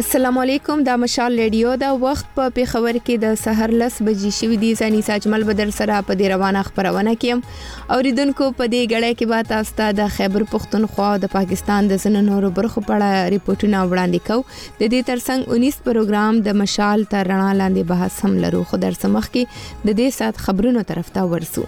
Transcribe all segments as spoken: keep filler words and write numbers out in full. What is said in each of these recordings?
السلام علیکم. دا مشال ریډیو دا وخت په پیښور کې د سحر لس بجې شوې دي. زنی ساجمل بدر سره په دې روانه خبرونه کیم. اوریدونکو په دې غړې کې به تاسو ته د خیبر پختونخوا او د پاکستان د ځینو نورو برخو په اړه ریپورتونه وړاندې کوو. د دې ترڅنګ اونیس پروګرام د مشال تر رڼا لاندې بحث هم لرو. خو در سمخ کې د دې سات خبرونو طرف ته ورسو.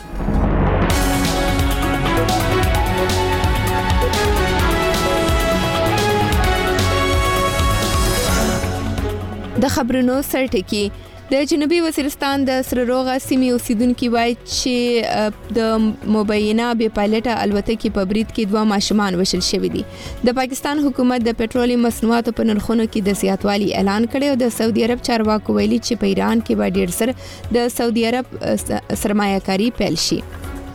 د خبرونو سرټکی د جنوبي وزیرستان د سرروغه سیمې اوسیدونکو وایي چې د مبینه بې پایلټه الوتکې په برید کې دوه ماشومان وشل شوي دي. د پاکستان حکومت د پېټرولي مصنوعاتو په نرخونو کې د زیاتوالي اعلان کړی او د سعودي عرب چارواکو ویلي چې په ایران کې به ډېر سر د سعودي عرب سرمایه‌کاري پیل شي.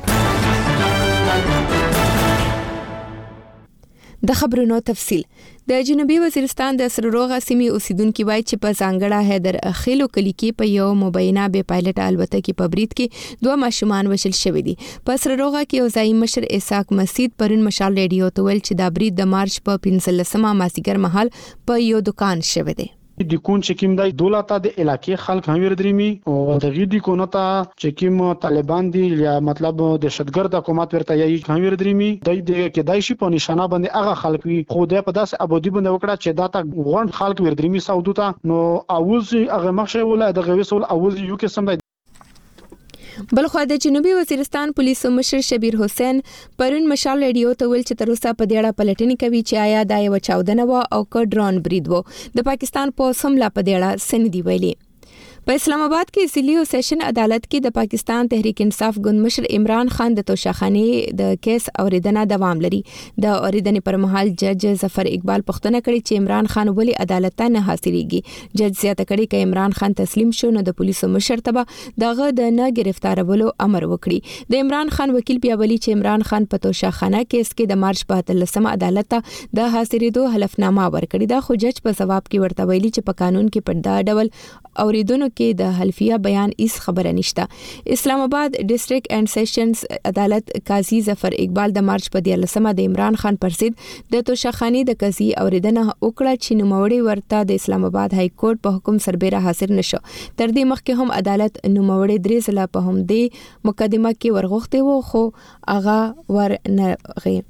د خبرونو تفصیل. د جنوبي وزیرستان د سرروغه سیمې اوسیدونکو وایي چې په ځانګړه حیدر خیلو کلی کې په یو مبینه بې پایلټه الوتکې په برید کې دوه ماشومان وشل شوي دي. په سرروغه کې یو ځایي مشر اسحاق مسعود پرون مشال ریډیو ته ویل چې دا برید د مارچ په پنځلسمه مازیګر مهال په یو دکان شوی دی. د کون چکیم دای دولت د علاقې خلک هم وردريمي او د غیدي کونتا چکیم طالبان دي یا مطلب د دهشتګرد حکومت ورته یې هم وردريمي د دې کې دای شي په نشانه باندې هغه خلک وي خو د په داس ابودي باندې وکړه چې دا تا غون خلک وردريمي سعودو ته نو اوز هغه مخشه ولا د غويسول اوز یو کې سم بلخو د جنوبي وزیرستان پولیسو مشر شبیر حسین پرون مشال ریډیو ته ویل چې تر اوسه په دې اړه پلټنې کوي چې آیا دا یو چاودنه و او که ډرون برید و. د پاکستان په سملا په دې اړه سندې ویلي. په اسلام آباد کې ضلعي او سیشن عدالت کې د پاکستان تحریک انصاف ګوند مشر عمران خان د توشاخانې د کیس اوریدنه دوام لري. د اوریدنې پر مهال جج ظفر اقبال پوښتنه کړې چې عمران خان ولې عدالت ته نه حاضرېږي. جج زیاته کړې چې عمران خان تسلیم شو نو د پولیسو مشر ته دغه د نه گرفتارولو امر وکړي. د عمران خان وکیل بیا ویلي چې عمران خان په توشاخانه کیس کې د مارچ په اتلسمه عدالت ته د حاضرېدو حلفنامه ورکړې ده خو جج په ځواب کې ورته ویلي چې په قانون کې په دا ډول اوریدونکو کې د حلفیه بیان هیڅ خبره نشته. اسلام آباد ډیسټریکټ اینڈ سیشنز عدالت قاضي ظفر اقبال د مارچ په دیارلسمه د عمران خان پر ضد د توشاخانې د قضیې اوریدنه وکړه چې نوموړی ورته د اسلام آباد های کورټ په حکم سربېره حاضر نشو. تر دې مخکې هم عدالت نوموړی درې ځله په همدې مقدمه کې ورغوښتي وو خو هغه ور نه غي.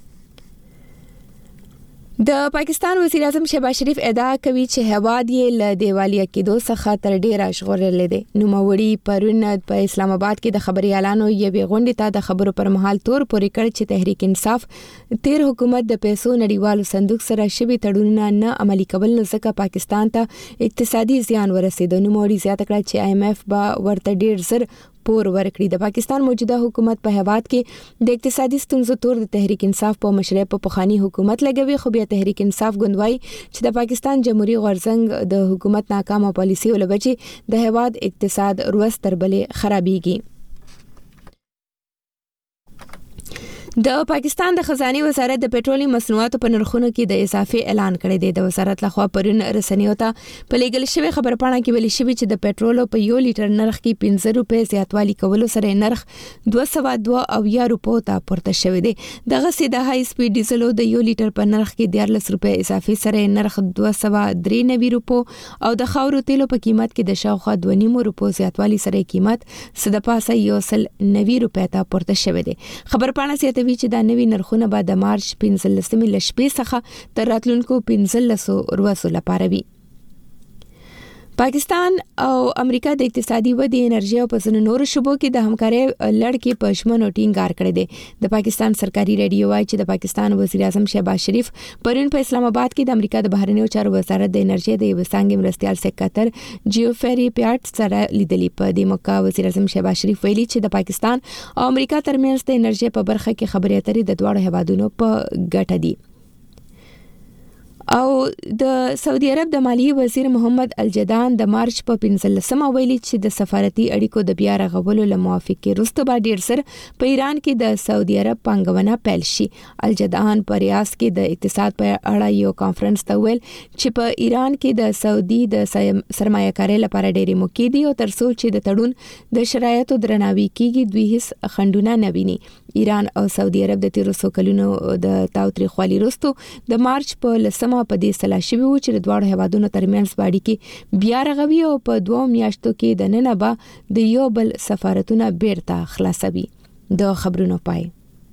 د پاکستان وزیر اعظم شهباز شریف ادعا کوي چې هواد یې له دیوالیا کېدو څخه تر ډیره ژغورلې دي. نوموړي پرون په اسلام آباد کې د خبريالانو یوې غونډې ته د خبرو پر مهال تور پورې کړ چې تحریک انصاف تیر حکومت د پیسو نړیوالو صندوق سره شوي تړونونه نه عملي کول نو ځکه پاکستان ته اقتصادي زیان ورسېد. نوموړي زیاته کړه چې آی ایم ایف به ورته ډیر زر پور ورکړي. د پاکستان موجوده حکومت په هواد کې د اقتصادي ستونزو تور د تحریک انصاف په مشرۍ په پخوانی حکومت لګوي خو بیا تحریک انصاف ګوندوي چې د پاکستان جمهوریت غورځنګ د حکومت ناکامه پالیسي ولوجې د هواد اقتصاد روز تر بلې خرابېږي. د پاکستان د خزانه وزارت د پېټرولي مصنوعاتو په نرخونو کې د اضافي اعلان کړی دی. د وزارت لخوا پرون رسنیو ته په لګل شوی خبرپاڼه کې ویل شوی چې د پېټرولو په یو لیټر نرخ کې پنځه روپۍ زیاتوالی کولو سره نرخ دوه سوه دوه اویا روپو ته پورته شوی دی. دغه سي د های سپیډ ډیزلو د یو لیټر په نرخ کې دیارلس روپۍ اضافي سره نرخ دوه سوه درې نوي روپو او د خاورو تیلو په قیمت کې د شاوخوا دوه نیمو روپو زیاتوالی سره قیمت سدپاسه یو سل نوي روپۍ ته پورته شوی دی. خبرپاڼه سي چې دا نوی نرخونه به د مارچ پنځلسمې له شپې څخه تر راتلونکو پنځلسو ورځو لپاره وي. پاکستان او امریکا د اقتصادي ودې انرژي او په ځینو نورو شبو کې د همکارۍ لړ کې په ژمنو ټینګار کړی دی. د پاکستان سرکاري ریډیو وايي چې د پاکستان وزیر اعظم شهباز شریف پرون په اسلام آباد کې د امریکا د بهرنیو چارو وزارت د انرژي د وسانګ مرستيال سکرټر جیوفری پیاټ سره لیدلې. په دې موقع وزیر اعظم شهباز شریف ویلي چې د پاکستان او امریکا ترمنځ د انرژي په برخه کې خبرې اترې د دواړو هیوادونو په ګټه دي. او د سعودي عرب د مالیې وزیر محمد الجدان د مارچ په پنځلسمه ویلي چې د سفارتي اړیکو د بیا رغولو له موافقې وروسته به ډیر سر په ایران کې د سعودي عرب پانګونه پیل شي. الجدان په ریاض کې د اقتصاد په اړه یو کانفرنس ته ویل چې په ایران کې د سعودي د سرمایه‌کارۍ لپاره ډېرې موقع دي او ترڅو چې د تړون د شرایطو درناوی کیږي دوی هیڅ خنډونه نه ویني. ایران او سعودي عرب د تیرو څو کلونو د تاوتریخوالي وروسته د مارچ په لسمه په دې سلا شوی و چې د دواړو هیوادونو ترمنځ اړیکې بیا رغوي او په دوه میاشتو کې د نن به د یو بل سفارتونه بیرته خلاصوي. د خبرونو پای.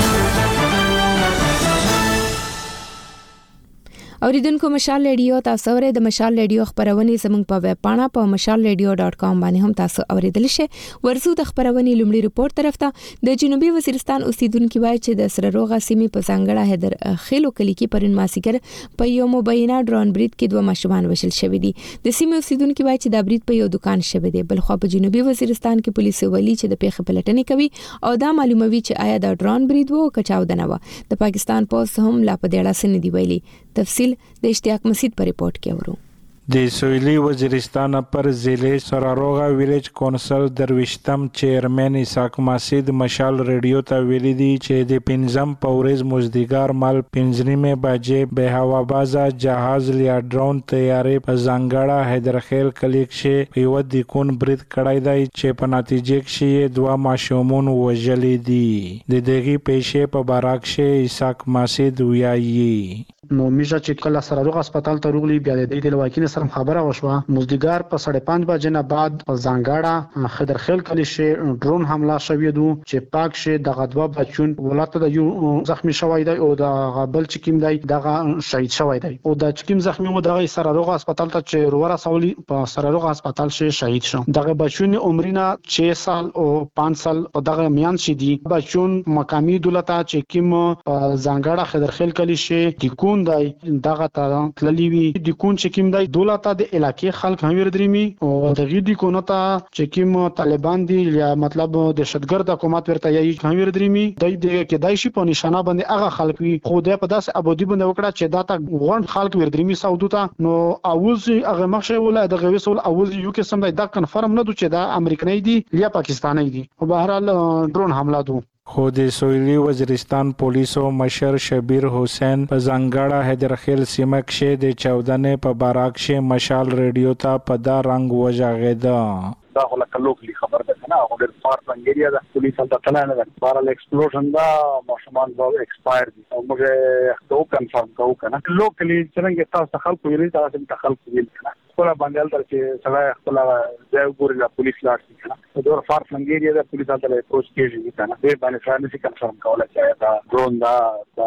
اوریدونکو مشال ریډیو تاسو ورې د مشال ریډیو خبرونه زموږ په ویب پاڼه په مشال ریډیو ډاټ کام باندې هم تاسو اوریدل شئ. ورسو د خبرونه لومړی ریپورت طرف ته د جنوبي وزیرستان اوسیدونکو وایي چې د سرروغه سیمې په ځانګړه هدر خېلو کلی کې پرون ماسیګر په یو مبینه ډرون برید کې دوه ماشومان وشل شوی دي. د سیمې اوسیدونکو وایي چې د برید په یو دکان شوی دی. بل خو په جنوبي وزیرستان کې پولیس ویلي چې د پیښې پلټنې کوي او دا معلوموي چې آیا د ډرون برید وو که چاودنه و. د پاکستان پولیس هم لا په دې اړه سندې ویلي. تفصیل د اشتیاق مسید پر ریپورت کې ورو. د سویلی وزیرستان پر ضلع سراروغه ویلیج کونسل درویشتم چیرمن اسحاق مسید مشال ریډیو ته ویلي دي چې د پنځم په ورځ مزدګار مال پنځنیمه بجې به هوا بازا جهاز لیا ډرون تیارې په ځانګړه حیدرخیل کلیک شي یو د کون برید کړای دی چې په نتیجه کې دوه ماشومان وژلي دي. د دغه پیښې په باراک شي اسحاق مسید ویایي نو میشه چې کله سراروغه هسپتال ته روغلی بیا د دې لواکینه سره خبره وشوه. مزدګار په ساڑھے پانچ بجې نه بعد په ځانګړه خیدرخیل کلی شي ډرون حمله شوی دو چې پاک شي د غدوه بچون ولته د یو زخمی شوی دی او د غبل چکیم دی دغه شهید شوی دی او د چکیم زخمی مو دغه سراروغه هسپتال ته چې ورا سولي په سراروغه هسپتال شي شهید شو. دغه بچون عمرینه شش سال او پنځه سال او دغه میان شي دي. بچون مقامی دولت چې کیم ځانګړه خیدرخیل کلی شي د دی دغه تللی وی د کون چې کوم دی دولت د علاقې خلک هم وردريمي او د غیدي کونه ته چې کوم طالبان دي یا مطلب د دهشتګرد حکومت ورته یې هم وردريمي د دې کې دای شي په نشانه باندې هغه خلک وي خو د په داسې ابودي باندې وکړه چې دا تا غون خلک وردريمي سعودو ته نو اوز هغه مخشه ولا د غویسول اوز یو کې سم دا کنفرم نه دو چې دا امریکایي دي یا پاکستاني دي او بهر حال ډرون حمله دو. خو د سویلی وزیرستان پولیسو مشر شبیر حسین په ځانګړه حیدرخیل سیمه کې د چودنې په باراک کې مشال ریډیو ته په دا رنگ وژغېده. دا خو لکه لوکلی خبر ده نه او د فار بنګریا د پولیس هم ته نه ده بارل ایکسپلوژن دا ماشومان زو ایکسپایر دي او موږ یو کنفرم کوو کنه لوکلی څنګه تاسو خلکو ویلي تاسو ته خلکو ویل کنه خپل باندې تر چې سړی خپل ځای وګوري د پولیس لاړ شي کنه د فار بنګریا د پولیس ته اپروچ کیږي کنه به باندې فرانسي کنفرم کوله چې دا ډرون دا دا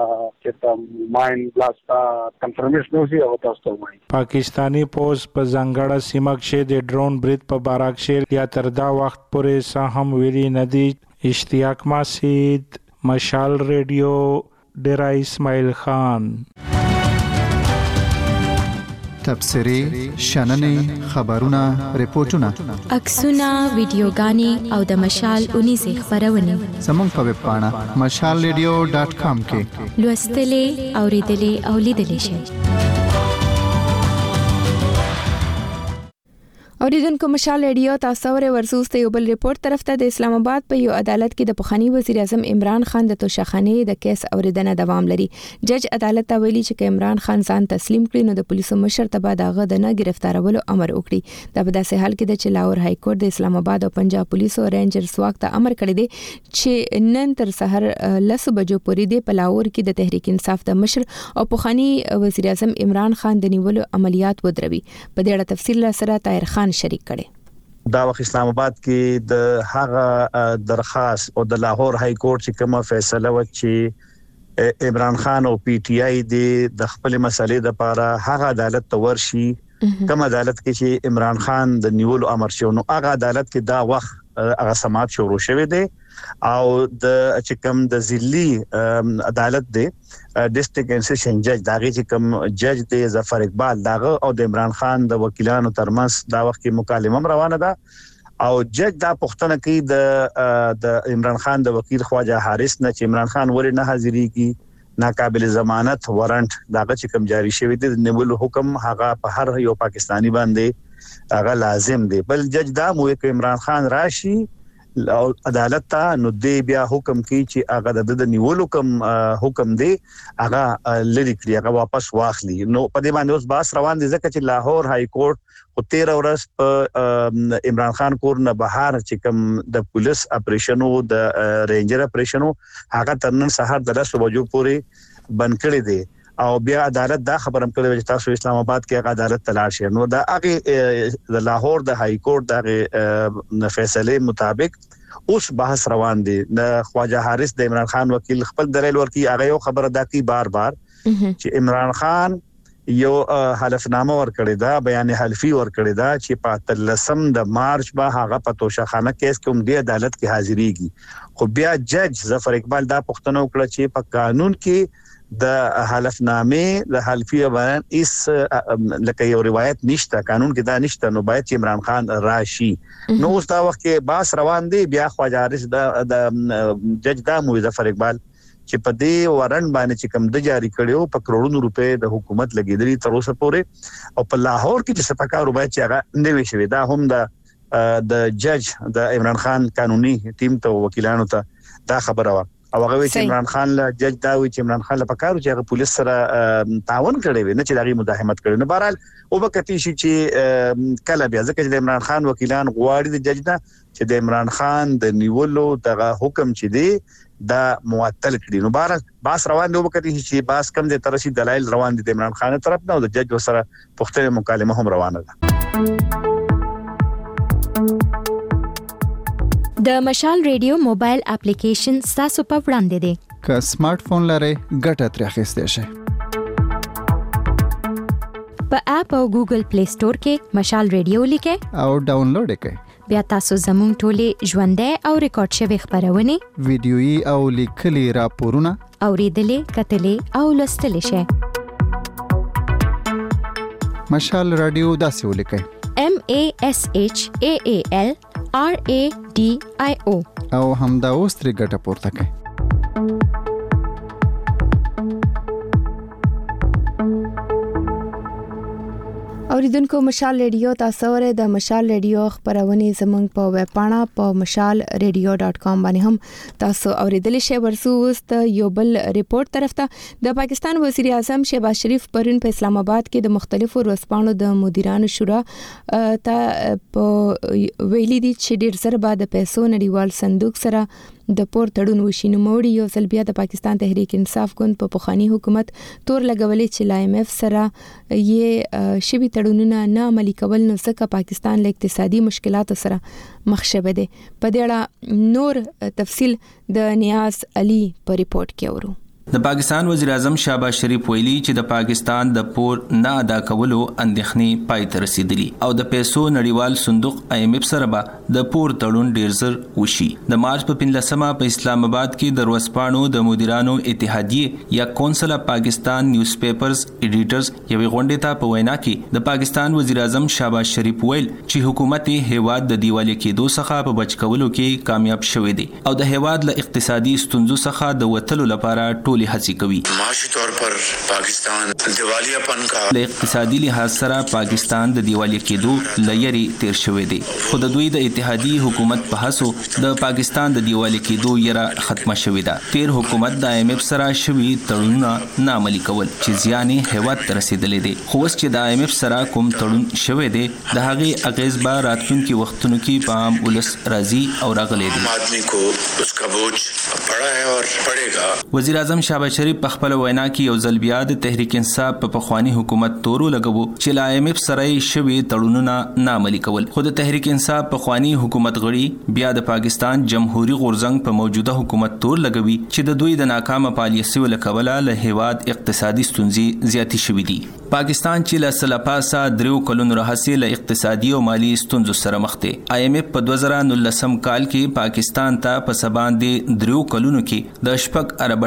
چې ماین بلاست کنفرمیشن نو سي او تاسو ته وایي. پاکستانی پولیس په ځانګړه سیمه کې د ډرون برید په باراک کې یا تر دا وخت پورې څه هم ویلي نه دي. اشتیاق مسید مشال ریډیو ډیرا اسماعیل خان. تبصری شننې خبرونه ریپورتونه عکسونه ویډیوګانې او د مشال اونیزه خبرونه زموږ په ویب پاڼه مشال ریډیو ډاټ کام کې لوستلې اوریدلې او لیدلې شئ. اوریدونکو مشال ریډیو تاسو ورې ورسوسته یو بل ریپورت طرف ته د اسلام آباد په یو عدالت کې د پخوانی وزیر اعظم عمران خان د توشخانه د کیس اوریدنه دوام لري. جج عدالت ته ویلي چې عمران خان ځان تسلیم کړي نو د پولیسو مشر ته به دغه د نه گرفتارولو امر وکړي. دا په داسې حال کې د لاهور های کورټ د اسلام آباد او پنجاب پولیسو رینجرز واک ته امر کړی دی چې نن تر سحر لس بجو پورې د لاهور کې د تحریک انصاف د مشر او پخوانی وزیر اعظم عمران خان د نیولو عملیات ودروي. په دې اړه تفصیل سره طاهر خان شریک کړي. دا وخت اسلام آباد کې د هغه درخواست او د لاهور های کورټ چې کومه فیصله و چې عمران خان او پی ټی آی د خپل مسلې د لپاره هغه عدالت ته ورشي کوم عدالت کې چې عمران خان د نیولو امر شو نو هغه عدالت کې دا وخت هغه سماعت شروع شوه دی او د چې کوم د ضلعي عدالت دی ډیسټریکټ اینڈ سیشن جج داغه چې کوم جج دی ظفر اقبال داغه او د عمران خان د وکیلانو ترمنځ دا وخت کې مکالمه روانه ده او جج دا پوښتنه کوي د د عمران خان د وکیل خواجه حارث نه چې عمران خان ولې نه حاضری کی ناقابل ضمانت وارنټ داغه چې کوم جاری شوی دی د نیولو حکم هغه په هر یو پاکستانی باندې هغه لازم دی. بل جج دا مو کې عمران خان راشي عدالت ته نو دی بیا حکم کوي چې هغه د نیولو کوم حکم دی هغه لری کړی هغه واپس واخلي. نو په دې باندې اوس باس روان دي ځکه چې لاهور های کورټ خو تیرا ورځ په عمران خان کور نه بهر چې کوم د پولیس اپریشنو د رینجر اپریشنو هغه تر نن سهار د لسو بجو پورې بند کړی دی او بیا عدالت دا خبرم کړی چې تاسو اسلام آباد کې عدالت تلاش شي. نو دا هغه د لاهور د های کورټ د فیصله مطابق اوس بحث روان دي. د خواجه حارث د عمران خان وکیل خپل دلیل ورکړي هغه یو خبره دا کوي بار بار چې عمران خان یو حلفنامه ورکړی دا بیان حلفي ورکړی دا چې په لسم د مارچ به هغه په توشخانه کیس کې هم د عدالت کې حاضرېږي. خو بیا جج ظفر اقبال دا پوښتنه وکړه چې په قانون کې د حلفنامه د حلفي بیان اس لکه یو روایت نشته قانون کې دا نشته نو باید چې عمران خان راشي. نو اوس دا وخت کې باس روان دی بیا خواجه حارث د جج دا مو ظفر اقبال چې په دې وارن باندې چې کوم د جاری کړو په کروڑونو روپے د حکومت لګیدلی تر اوسه پورې او په لاهور کې چې سپکا روپے چې هغه نوي شوی دا هم د د جج د عمران خان قانوني ټیم ته وکیلانو ته دا خبره وا او هغه چې عمران خان له جج دا وی چې عمران خان له پکارو چې هغه پولیس سره تعاون کړی وي نه چې دغه مداهمت کړي. نو بهرحال او وکتی شي چې کله بیا ځکه چې عمران خان وکیلان غواړي د جج نه چې د عمران خان د نیولو دغه حکم چې دی دا معطل کړي. نو بهرحال باس روان دی وکتی چې باس کم دي ترسي دلایل روان دي د عمران خان طرف نه او د جج سره پښتنه مکالمه هم روانه ده. د مشال ریډیو موبایل اپلیکیشن تاسو په وړاندې دی. که سمارټ فون لرئ ګټه ترې اخیستی شئ. په اپ او ګوګل پلی سٹور کې مشال ریډیو لیکئ او ډاونلوډ کړئ. بیا تاسو زموږ ټولې ژوندۍ او ریکارډ شوی خبرونه ویډیويي او لیکلي راپورونه اوریدلې کتلې او لوستلې شئ. مشال رادیو داسې ولیکئ M A S H A A L R A D I O او همدا اوس ترې ګټه پورته کړئ. اوریدونکو مشال ریډیو تاسو ورې د مشال ریډیو خبرونه زمونږ په ویب پاڼه په مشال ریډیو ډاٹ کام باندې هم تاسو اوریدلی شئ. ورسو وست یو بل ریپورت طرف ته د پاکستان وزیر اعظم شهباز شریف پرون په اسلام آباد کې د مختلفو ورځپاڼو د مدیرانو شورا ته په ویلي دي چې ډیر زر بعد پیسو نړیوال صندوق سره د پور تړون وشي. نو موړي یو ځل بیا د پاکستان تحریک انصاف ګوند په پخوانی حکومت تور لګولې چې لایم اف سره یې شوی تړونونه نه عملي کول نو ځکه پاکستان له اقتصادي مشکلاتو سره مخ شوی دی. په دې اړه نور تفصیل د نیاز علي په ریپورت کې اورو. د پاکستان وزیر اعظم شهباز شریف ویلي چې د پاکستان د پور نه ادا کولو اندېښنې پای ته رسیدلي او د پیسو نړیوال صندوق آی ایم ایف سره به د پور تړون ډیر زر وشي. د مارچ په پنځلسمه په اسلام آباد کې د ورځپاڼو د مدیرانو اتحادیه یا کونسل اف پاکستان نیوز پیپرز ایډیټرز یوې غونډې ته په وینا کې د پاکستان وزیر اعظم شهباز شریف ویل چې حکومت هیواد د دیوالي کېدو څخه په بچ کولو کې کامیاب شوی دی او د هیواد له اقتصادي ستونزو څخه د وټلو لپاره ټولې هڅې کوي. معاشي طور پر پاکستان دیوالیه پن کا د اقتصادي لحاظ سره پاکستان د دیوالیه کېدو لری تیر شوی دی خو د دوی د اتحادی حکومت په هڅو د پاکستان د دیوالیه کېدو یره ختمه شوی ده. تیر حکومت د آی ایم ایف سره شوی تړونونه نه عملي کول چې زیان هیواد ته رسیدلې دي. خو اوس چې د آی ایم ایف سره کوم تړون شوی دی د هغې اغیز به راتلونکي وختونو کې په عام ولس راځي او راغلی دی. آدمی کو اس کا بوجھ پڑا ہے اور پڑے گا. وزیر اعظم شهباز شریف په خپل وینا کې یو ځل بیا د تحریک انصاف په پخوانی حکومت تورو لګو چې لا آی ایم ایف سره شوی تړونونه نه عملي کول. خو د تحریک انصاف پخوانی حکومت غړي بیا د پاکستان جمهوریت غورځنګ په موجوده حکومت تور لګوي چې د دوی د ناکامه پالیسیو لکوله له هیواد اقتصادي ستونزې زیاتې شوې دي. پاکستان چې له سلپاسا دریو کلونو راهیسې له اقتصادي او مالی ستونزو سره مخ دی. آی ایم ایف په دوه زره نولسم کال کې پاکستان ته په سباندې دریو کلونو کې د شپږ ارب ډالرو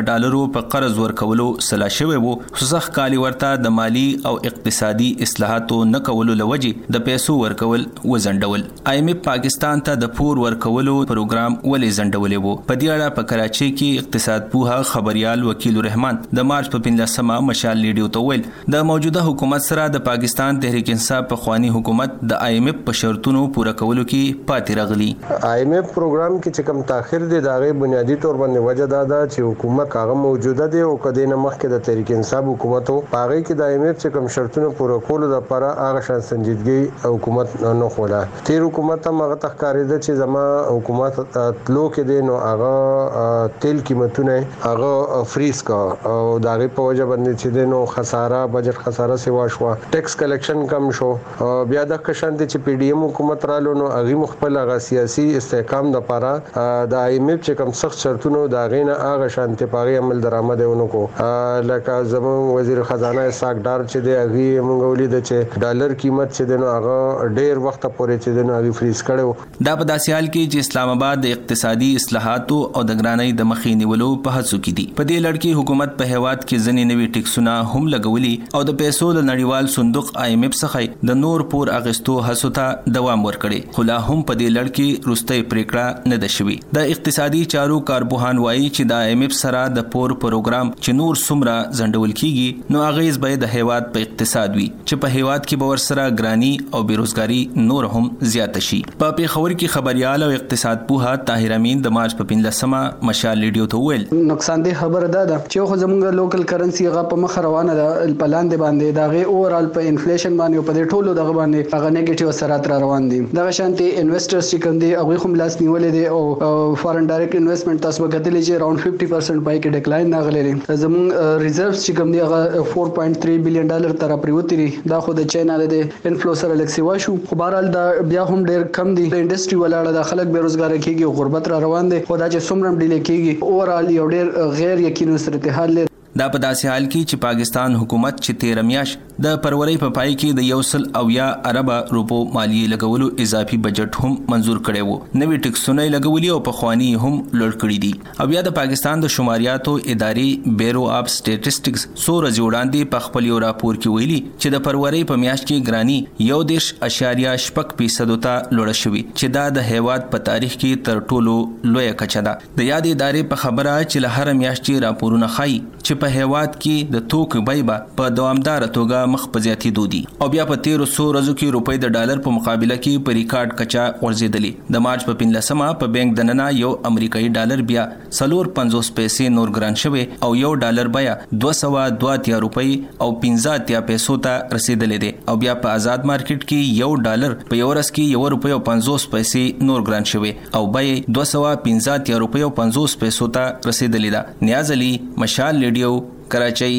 په قرض ورکولو سلا شوی وو خو ځخ کالی ورته د مالی او اقتصادي اصلاحاتو نه کولو لوجې د پیسو ورکول وزندول. آی ایم ایف پاکستان ته د پور ورکولو پروګرام ولې زندولې وو. په دې اړه په کراچۍ کې اقتصاد پوها خبريال وکیل الرحمن د مارچ په پنځمه مشال لیډیو ته ویل د موجوده حکومت سره د پاکستان تحریک انصاف په خواني حکومت د آی ایم ایف په شرطونو پوره کولو کې پاتې راغلی. آی ایم ایف پروګرام کې چې کوم تاخير دي دا غي بنیادی تور باندې وجه دا ده چې حکومت هغه موجوده دي او کدی نه مخکې د تحریک انصاف حکومت او هغه کې د آی ایم ایف چې کوم شرطونه پوره کولو لپاره هغه شان سنجیدګي حکومت نه خوله. تیر حکومت هم هغه تخکارې ده چې زما حکومت تلو کې دي نو هغه تیل قیمتونه هغه فریز کا او دا غي په وجه باندې چې دینو خساره بجټ خساره سیوا شو ټیکس کلیکشن کم شو بیا د کشان چې پی ډی ایم حکومت رالو نو هغه مخبل هغه سیاسي استحکام د لپاره د آی ایم ایف چې کوم سخت شرطونو دا غینه هغه شانتي پاغي عمل درآمدونه کو لکه زمون وزیر خزانه اسحاق ډار چې دی هغه موږ ولید چې ډالر قیمت چې دنو هغه ډیر وخت پورې چې دنو هغه فریز کړو. دا په داسې حال کې چې اسلام آباد د اقتصادي اصلاحاتو او د ګرانۍ د مخې نیولو په هڅو کې دي. په دې لړ کې حکومت په هیواد کې ځنې نوي ټیکسونه هم لګولي او د پیسو د نړیوال صندوق آی ایم ایف څخه د نور پور اغستو هڅو ته دوام ورکړي. خو لا هم په دې لړ کې روستۍ پریکړه نه ده شوې. د اقتصادي چارو کارپوهان وایي چې د آی ایم ایف سره د پور پروګرام چې نور څومره زندول کیږي نو اغیز به د هیواد په اقتصاد وي چې په هیواد کې باور سره ګرانی او بیروزګاری نور هم زیات شي. په پیښور کې خبريال او اقتصاد پوها طاهر امین د مارچ په پنځمه مشال لیډیو ته ویل نقصان دي خبره ده چې خو زمونږ لوکل کرنسی غا په مخ روانه ده په لاندې باندې دا غي اورال په انفلیشن باندې په دې ټولو دغه باندې هغه نیگیټیو اثرات را روان دي. دغه شانتي انویسټرز چې کوم دي هغه هم لاس نیولې دي او فارن ډایرکټ انویسټمنٹ تاسو وکړئ چې اراوند fifty percent پای کې ډیکلاین راغلی دی. زموږ ریزرڤز چې کوم دی هغه four point three بلین ډالر تر پریوتی دي. دا خو د چاینا د انفلو سره لکسي واشو خو بهرحال دا بیا هم ډیر کم دي. د انډستری ولاړه د خلک بیروزګار کیږي او غربت را روان دي. خو دا چې څومره ډیلی کیږي اورال یو ډیر غیر یقیني صورتحال لري. دا په داسې حال کې چې پاکستان حکومت چې تیر میاش د پرورۍ په پای کې د یو سل او یا اربه روپو مالیه لګولو اضافي بجټ هم منزور کړی وو. نوې ټیکسونه لګولي او په خواني هم لوړ کړی دي. او بیا د پاکستان د شماریاتو ادارې بیورو اف سټیټسټکس سور ځوړاندې په خپل یو راپور کې ویلي چې د پرورۍ په میاش کې ګرانی یو دیش اشاریه شپږ فیصد ته لوړ شوی چې دا د هیواد په تاریخ کې تر ټولو لوی کچه ده. د یاد ادارې په خبره چې له هر میاشتې راپورونه ښایي چې په هیواد کې د توکو بیه په دوامدار توګه مخ په زیاتېدو دي او بیا په تیرو څو ورځو کې روپۍ د ډالر په مقابله کې په ریکارډ کچه غورځېدلې. د مارچ په پنځمه په بانک دننه یو امریکایي ډالر بیا څلور پنځوس پیسې نور ګران شوی او یو ډالر بیا دوه سوه دوه اتیا روپۍ او پنځه اتیا پیسو ته رسیدلې دي او بیا په آزاد مارکیټ کې یو ډالر په یو ورځ کې یو روپۍ او پنځوس پیسې نور ګران شوی او بیا دوه سوه پنځه اتیا روپۍ او پنځوس پیسو ته رسیدلې ده. نیاز علي مشال لیډیو کراچۍ.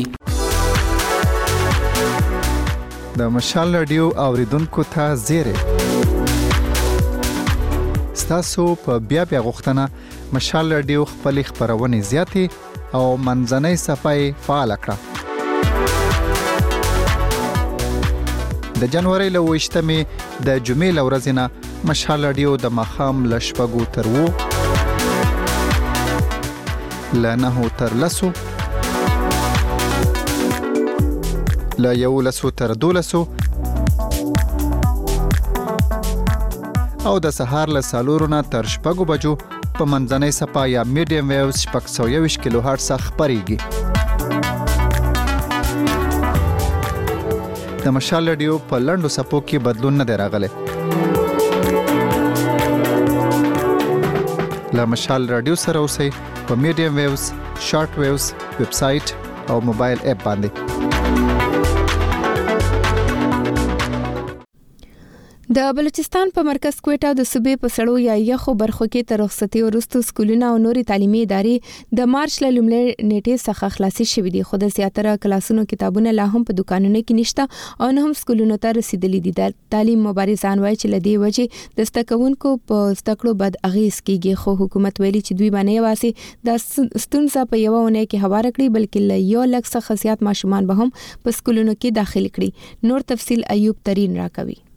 د مشال رادیو اوریدونکو ته زیره ستاسو په بیا بیا غوښتنه مشال رادیو خپل خبرونه زیاتې او منځنۍ صفای فعال کړه. د جنوري له وشتمې د جمعې لورځنه مشال رادیو د مخام لشپګو تر وو لنه تر لسو لا یو لسو تر دولسو او د سهار له سالورونه تر شپږو بجو په منځنۍ صفا یا میډیم ویوز شپږ سوه یوویشت کیلو هرټز خپرېږي. د مشال رادیو په لنډو صفو کې بدلون نه دی راغلی. له مشال رادیو سره اوسئ په میډیم ویوز، شارټ ویوز، ویب سایټ او موبایل اپ باندې. د بلوچستان په مرکز کوټه د صوبې په سړو یا یخو برخو کې تر رخصتي وروسته سکولونه او نوري تعلیمي ادارې د مارچ له لومړۍ نیټې څخه خلاصي شوې دي. خو د زیاتره کلاسونو کتابونه لا هم په دکانونو کې نشته او نه هم سکولونو ته رسیدلي دي. د تعلیم مبارزان وایي چې لدی وجه د ستکونکو په ستکړو بد اغیز کیږي. خو حکومت ویلي چې دوی باندې واسي د ستونزه په یو ونه کې هوار کړی بلکې له یو لک څخه زیات ماشومان به هم په سکولونو کې داخل کړي. نور تفصیل ایوب ترين راکوي.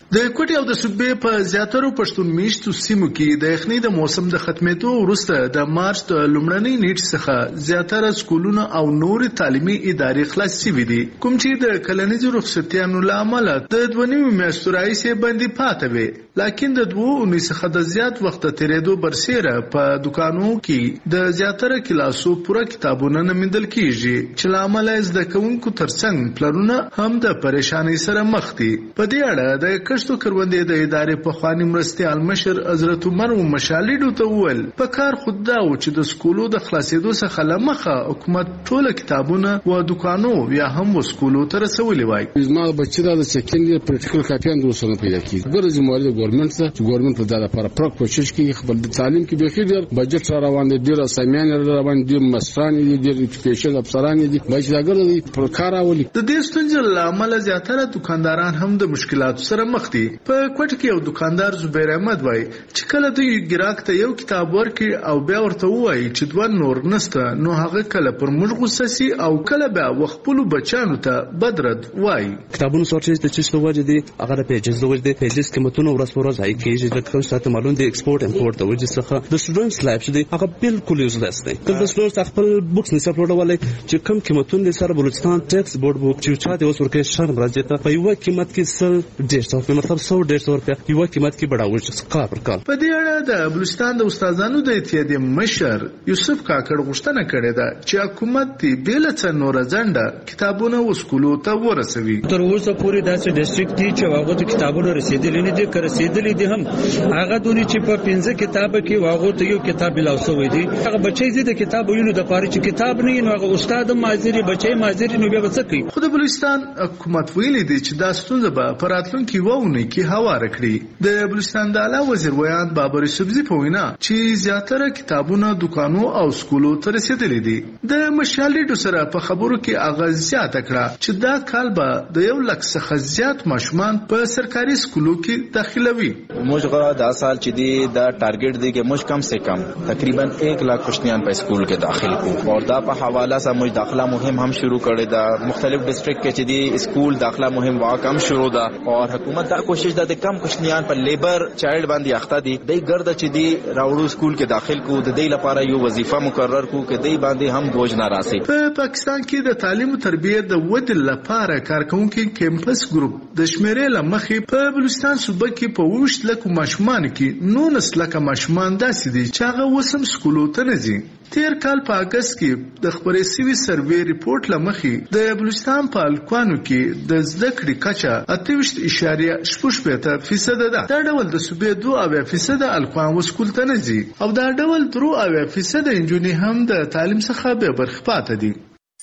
د کوټي او د صوبې په زیاترو پښتون میشتو سیمو کې د یخنۍ د موسم د ختمېدو وروسته د مارچ د لومړنۍ نیټې څخه زیاتره سکولونه او نورې تعلیمي ادارې خلاص شوي دي، کوم چې د کلنیزو رخصتیانو له امله د دوه نیمو میاشتو راهیسې بندي پاتې وې، لکن د دوو اونۍ څخه د زیات وخت تېرېدو برسېره په دوکانو کې د زیاتره کلاسو پوره کتابونه نه موندل کېږي، چې له امله زده کوونکو ترڅنګ پلرونه هم د پریشانۍ سره مخ دي. په دې اړه د کښتو کروندې د ادارې پخواني مرستیال مشر حضرت عمر مشالیډو ته وویل په کار خود دا و چې د سکولو د خلاصېدو څخه له مخه حکومت ټوله کتابونه و دوکانو یا هم و سکولو ته رسولي وای. زما بچی دا د سکند ایئر پریکټیکل کاپیان دوسنه پیدا کیږي، ګورې زموږ د ګورنمنت څخه چې ګورنمنت د لپاره پرک کوشش کوي خپل تعلیم کې به خیر بجټ را روان دي، ډیر اسامیان را روان دي، مستران دي، ډیر ایجوکیشن افسران دي، بچی دا ګورې پر کار اولي. د دې ستونزې له امله زیاتره دکانداران هم د مشکلاتو سره مخ دي. په کوټ کې یو دکاندار زبیر احمد وای چې کله دوی ګراک ته یو کتاب ورکړي او بیا ورته وایي چې دوه نور نسته، نو هغه کله پر موږ غوسه سي او کله بیا وخپلو بچانو ته بدرد وایي. کتابونو سورټیج د چیز وجه دي، هغه د پیجز د وجه دي، پیجز قیمتونه ورځ په ورځ هاي کیږي، د کوم ساته معلوم دي ایکسپورت امپورت د وجه څخه د سټوډنټس لایف دي هغه بالکل یوزلیس دي. د سټوډنټس خپل بوکس نشه اپلوډولای چې کوم قیمتونه سره بلوچستان ټیکس بورډ بوک چې چا د اوس ورکه شرم راځي ته په یو قیمت کې سل ډېر څو مطلب سو ډېر څو روپیا یو قیمت کې بڑاول شي کال پر کال. په دې اړه د بلوچستان د استادانو د اتحادیې مشر یوسف کاکړ غوښتنه کړې ده چې حکومت دې بل څه نور ځنډه کتابونه وسکولو ته ورسوي. تر اوسه پورې داسې ډیسټریکټ دي چې هغه ته کتابونه رسیدلې نه دي، که رسیدلې دي هم هغه دونی چې په پنځه کتاب کې هغه ته یو کتاب لاوسوي دي. هغه بچي دې د کتاب ویلو د پاره چې کتاب نه نو هغه استاد مازری بچي مازری نو بیا څه کوي. خو د بلوچستان حکومت ویلي دي چې دا ستونزه به په راتلونکي وونه کې هوار کړي. د بلوچستان د اعلی وزیر ویان بابر یوسفزي په وینا چې زیاتره کتابونه دکانو او سکولو ته رسیدلي دي. د مشالیډو سره په خبرو کې اغاز زیات کړه چې دا کال به د یو لک څخه زیات ماشومان په سرکاري سکولو کې داخلوي. موږ دا سال چې دی دا ټارګټ دی چې موږ کم سے کم تقریبا ایک لاکھ کوشنیان په سکول کې داخل کو اور دا په حواله سره موږ داخله مهم هم شروع کړی دا مختلف ډیسټریکټ کې چې دی سکول داخله مهم وا کم شروع ده اور حکومت دا کوشش ده د کم کوشنیان په لیبر چایلډ باندې اخته دي د ګرد چې دی راوړو سکول کې داخل کو د دې لپاره یو وظیفه مقرر کو کې دی باندې هم بوج نه راسي. په پاکستان کې د تعلیم او تربیت د ودې لپاره کارکونکو کیمپس ګروپ د شمیرې لمخې په بلوچستان صوبه کې په وشت لکه ماشومان کې نو نسل لکه ماشومان داسې دي چې هغه وسم سکولو ته نه ځي. تیر کال په اگست کې د خبري سوي سروې ریپورت لمخې د بلوچستان په الکوانو کې د زده کړې کچه اته ویشت اعشاریه شپږ فیصد ده. دا ډول د صوبې دوه اویا فیصد الکوان وسکول ته نه ځي او دا ډول درو اویا فیصد انجونې هم د تعلیم څخه به برخه پاتې دي.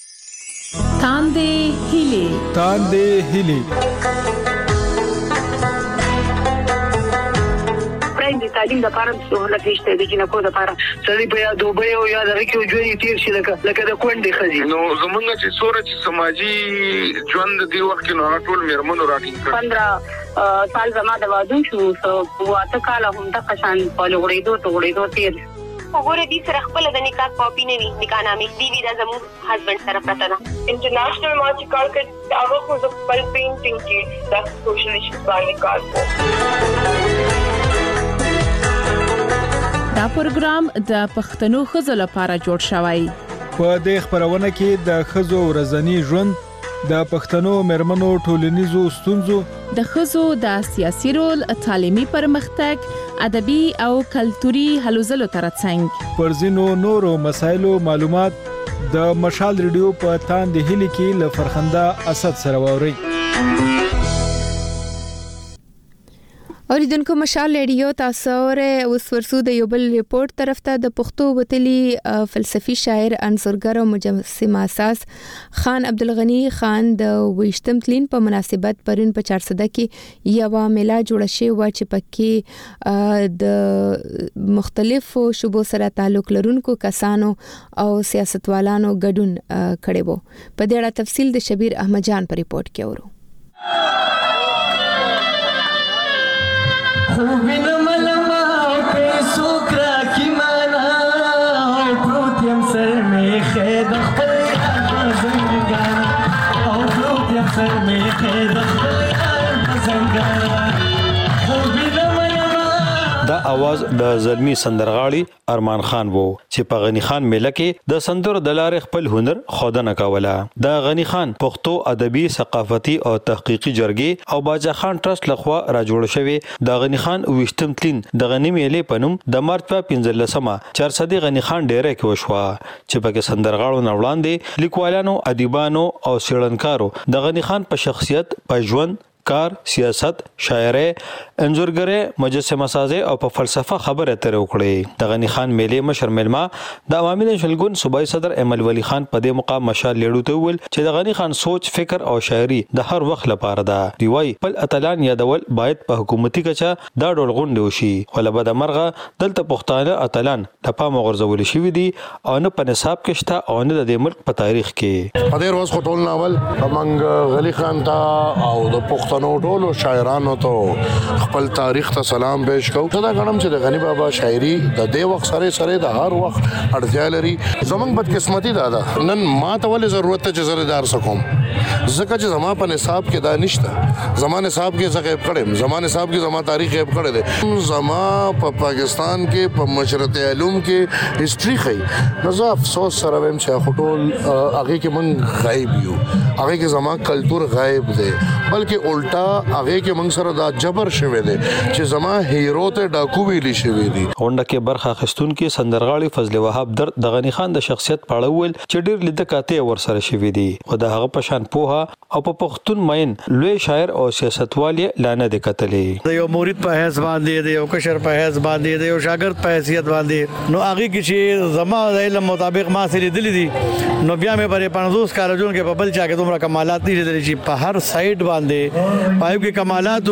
تاندې هیلې تاندې هیلې د تعلیم د لپاره سہولت نشته د جنکو د لپاره سړي په یاد دوبه او یاد راکې ژوند تیر شي لکه لکه د کونډې خزي. نو زمونږ چې سورج سماجی ژوند دی وخت کې نو ټول میرمنو راټینګ کړ. پندرہ سال زما د وادو شو سو واته کال هم د قشان په لغړېدو ته غړېدو تیر وګوره دې سره خپل د نکاح کاپی نه وي نکاح نامې دی وی د زموږ هسبند سره پراته ده. انټرنیشنل ما چې کار کړ هغه خو د خپل پینټینګ کې د سوشل ایشوز باندې کار کوي. دا پروګرام د پښتنو خزو لپاره جوړ شوی. په دې خبرونه کې د خزو ورځنی ژوند، د پښتنو مرمنو ټولنیزو ستونزو، د خزو د سیاسي رول، تعلیمي پرمختګ، ادبي او کلتوري هلو ځلو ترڅنګ پر ځینو نورو مسایلو معلومات د مشال ریډیو په تاندې هیلې کې له فرخنده اسد سره ووري. اوریدونکو مشال ریډیو تاسو اوره اوس ورسو د یو بل ریپورت طرف ته د پښتو وتلی فلسفي شاعر انځورګر او مجسم اساس خان عبدالغنی خان د ویشتم تلین په مناسبت پرون په چارسده کې یو میله جوړه شوې و چې پکې د مختلفو شوبو سره تعلق لرونکو کسانو او سیاستوالانو ګډون کړي وو. په دې اړه تفصیل د شبیر احمد جان په ریپورت کې اورو. خوبین ملما پیسو کرا کی مانا او پروتیم سر میں خید خپل زنگانا او پروتیم سر میں خید خپل زنگانا आवाज د زلمی سندرغاړي ارمان خان وو چې په غنی خان میله کې د سندرو د لارې خپل هنر خودنه کوله. د غنی خان پښتو ادبي ثقافتي او تحقیقي جرګې او باجا خان ټرست لخوا را جوړ شوی د غنی خان وشتم تلین د غنی میلې پنوم د مارچ په پنځلسمه چار صدې غنی خان ډیره کې وشوه چې پکې سندرغاړو نه وړاندې لیکوالانو ادیبانو او سیړنکارو د غنی خان په شخصیت په ژوند کار سیاست شاعري انځورګره مجسمه سازي او په فلسفه خبره اترې وکړي. د غنی خان میلې مشر ملما د عوامي نشلګون صوبایي صدر امل ولی خان په دې مقام مشال لیړو ته ویل چې د غنی خان سوچ فکر او شاعري د هر وخت لپاره ده. دی وايي خپل اتلان یادول باید په حکومتي کچه دا ډول غونډه وشي خو له بده مرغه دلته پښتانه اتلان د پام غورځول شوی دي او نه په نصاب کې شته او نه د ملک په تاریخ کې. په دې ورځ خټول ناول امنګ غلی خان ته او د پښتنو ټولو شاعرانو ته خپل تاریخ ته سلام پېښ کوم. دا غنم چې د غنی بابا شاعري د دې وخت سره سره د هر وخت اړتیا لري. زمونږ بدقسمتي دا ده نن ما ته ولې ضرورت ته چې زردار سکوم ځکه چې زما په نصاب کې دا نشته. زما نصاب کې څه غیب کړم زما نصاب کې زما تاریخ غیب کړی دی. زما په پا پاکستان کې په مشرق علوم کې هیستوري خي نو زه افسوس سره ویم چې خټول هغه کې مونږ غایب یو هغه کې زما کلچر غایب دی بلکې الټا هغه کې موږ سره دا جبر شوه دي چې زما هیرو ته ډاکو ویلی شوی دي. غونډه کې برخه اخیستون کې سندرغاړي فضل وهاب در د غنی خان د شخصیت پاړول چې ډیر لیده کاته ور سره شوی دي خو د هغه په شان پوها او په پښتون مین لوی شاعر او سیاستوال لانه د کتلې. د یو مرید په حیث باندې د یو کشر په حیث باندې د یو شاګرد په حیثیت باندې نو هغه کې چې زما د علم مطابق ما سره دلی دي نو بیا مې پرې پنځوس کال جون کې په بل چا کې دومره کمالات دي چې په هر سایډ باندې پایو کې کمالات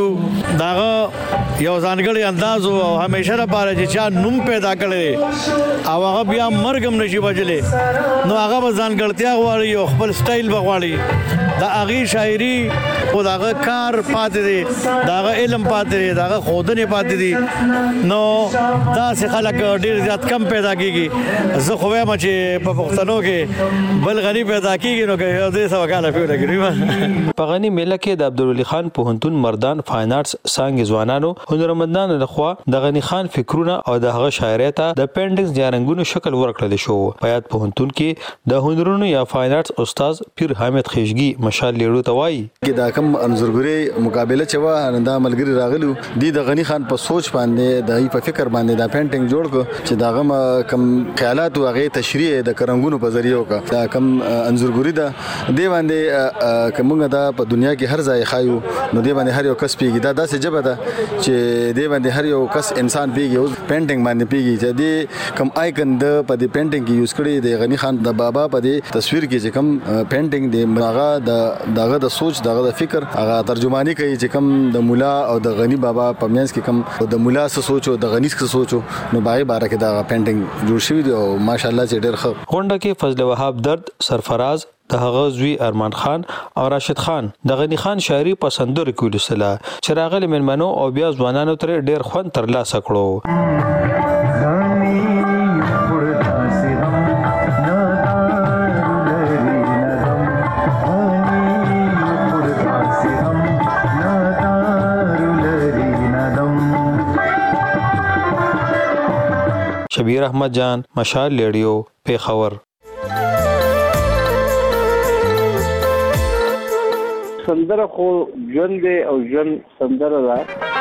داغه یو ځانګړی انداز او همیشه لپاره چې چا نوم پیدا کړي او هغه بیا مرګم نشي بچلې نو هغه ځانګړتیا غواړي او خپل سټایل بغواړي دا هغه شاعري او داغه کار پاتې دي داغه علم پاتې دي داغه خودنه پاتې دي نو دا څه خلک ډیر زیات کم پیدا کیږي. زه خو وایم چې په پښتنو کې بل غنی پیدا کیږي نو که دې څه وکاله پیدا کړی. په غنی میله کې د عبدالولي خان پوهنتون مردان فاین آرټس څنګه ځوانانو هنرمندانو لخوا د غنی خان فکرونه او د هغه شاعري ته د پینټینګز یا رنگونو شکل ورکړل شو. په یاد پوهنتون کې د هنرونو یا فاین آرټس استاد پیر حامد خیشګي مشال لیړو ته وایي چې دا کوم انځورګری مقابله چې و دا ملګری راغلو دی د غنی خان په سوچ باندې د په فکر باندې دا پینټینګ جوړ کو چې دا غم کم خیالات او هغه تشریح د کرنګونو په ذریعہ وکا دا کم انځورګری دا دی باندې کومه دا په دنیا کې هر ځای خایو نو دی باندې هر یو کس پیږي دا داسې جبه ده چې دی باندې هر یو کس انسان پیږي او پینټینګ باندې پیږي چې دی کم آیکن د په دې پینټینګ کې یوز کړي د غنی خان د بابا په دې تصویر کې چې کم پینټینګ دی هغه د دغه د سوچ دغه د فکر هغه ترجمانی کوي چې کم د مولا او د غنی بابا په منځ کې کم د مولا څه سوچو د غنی څه سوچو نو بای بار کې دا پینټینګ جوړ شوی دی او ماشاءالله چې ډېر ښه. غونډه کې فضل وهاب درد سرفراز د هغه زوی ارمان خان او راشد خان د غنی خان شاعري پسندور کول سره چې راغلي مېلمنو او بیا ځوانانو تر ډېر خوند ترلاسه کړو. شبیر احمد جان مشال لیډیو پیښور. سندره خو ژوند دی او ژوند سندره ده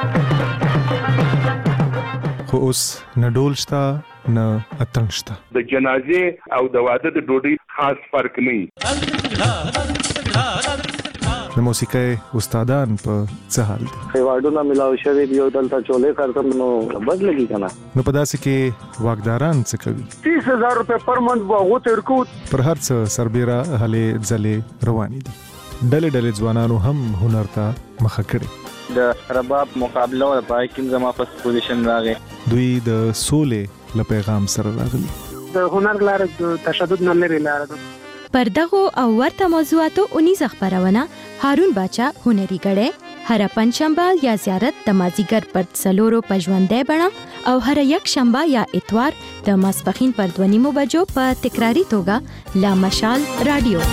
خو اوس نه ډول شته نه اتڼ شته. د جنازې او د واده د ډوډۍ خاص فرق نه د موسیقۍ استادان په څه حال دي؟ ایوارډونه ملاو شوی دی او دلته چولې کارتم نو بد لګي کنه. نو په داسې کې واکداران څه کوي؟ تیس هزار روپے پر منت واغو ترکو پر هر څه سربېره هلې ځلې روانې دي. ډلې ډلې ځوانانو هم هنر ته مخه کړي. د رباب مقابله او پای کې زما په پوزیشن راغی. دوی د سولې له پیغام سره راغلي. د هنر لار د تشدد نه لري لار ده. پر دغه او ورته موضوعاتو اونیزه خبرونه هارون باچا هنري غړې هر پنځشنبه یا زیارت د مازیګر پر څلورو پژوندې بڼه او هر یک شنبه یا اتوار د ماسپخین پر دوه نیمو بجو په تکراری توګه لا مشال رادیو.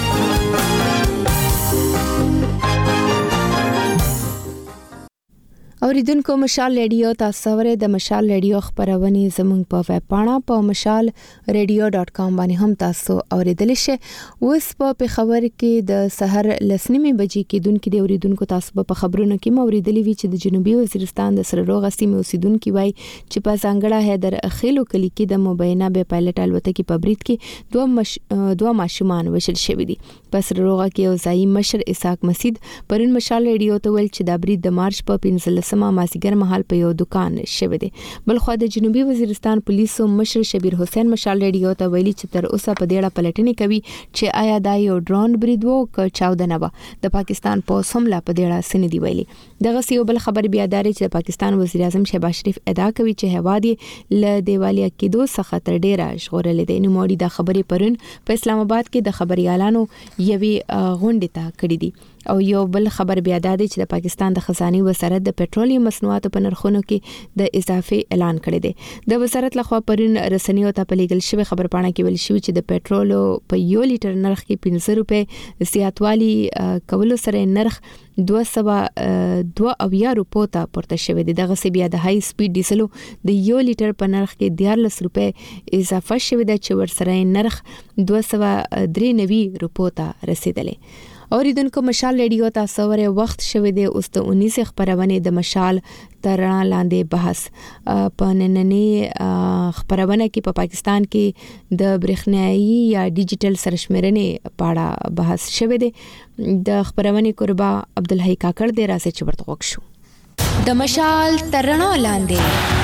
اوریدونکو مشال ریډیو تاسو ورې د مشال ریډیو خبرونه زموږ په ویب پاڼه په مشال ریډیو ډاٹ کام باندې هم تاسو اوریدل شئ. اوس په خبر کې د سحر لسنیمه بجې کې دونکو د اوریدونکو تاسو په خبرونو کې موریدلې وی چې د جنوبي وزیرستان د سرروغ سیمې اوسیدونکو وای چې په ځانګړه هیدر اخیلو کلی کې د مبینه به پایلټ الوتکې په برید کې دوه مش... دوه ماشومان وشل شوې دي. په سرروغ کې او ځای مشر اسحاق مسید پرون مشال ریډیو ته ویل چې د برید د مارچ په پنځلس سما مازیګر مهال په یو دکان شوه دي. بل خو د جنوبي وزیرستان پولیسو مشر شبیر حسین مشال ریډیو ته ویلي چې تر اوسه په ډیره پلټنې کوي چې آیا دا یو ډرون برید وو که چاودنه و. د پاکستان پولیس هم لا په ډیره سن دی ویلي. دغه یو بل خبر بیا داري چې د پاکستان وزیر اعظم شهباز شریف ادعا کوي چې هوادي ل دیوالیا کېدو څخه تر ډیره ژغورل دي. نو موري د خبرې پرون په اسلام آباد کې د خبريالانو یوي غونډه تا کړې دي. او یو بل خبر بیا دادی چې د پاکستان د خزاني وزارت د پېټرولیم مصنوعاتو په نرخونو کې د اضافه اعلان کړی دی. د وزارت لخوا پرون رسنیو ته په لیږل شوی خبر پاڼه کې ویل شوی چې د پېټرولو په یو لیټر نرخ کې پنځه روپے زیاتوالی کولو سره نرخ دوه سوه دوه اویا روپو ته پورته شوی دی. دغه سی بیا د های سپیډ ډیزلو د یو لیټر په نرخ کې دیارلس روپے اضافه شوی دی چې ورسره نرخ دوه سوه درې نوي روپو ته رسیدلی. اوریدونکو مشال ریډیو تاسو ورې وخت شوه دی اوس د اونیس خبرونه د مشال ترنا لاندې بحث په نننې خبرونه کې په پاکستان کې د برېښنایي یا ډیجیټل سرشمېرنې په اړه بحث شوه دی. د خبرونه قربا عبدالحی کاکړ دی راځي چې ورته وښو د مشال ترنا لاندې.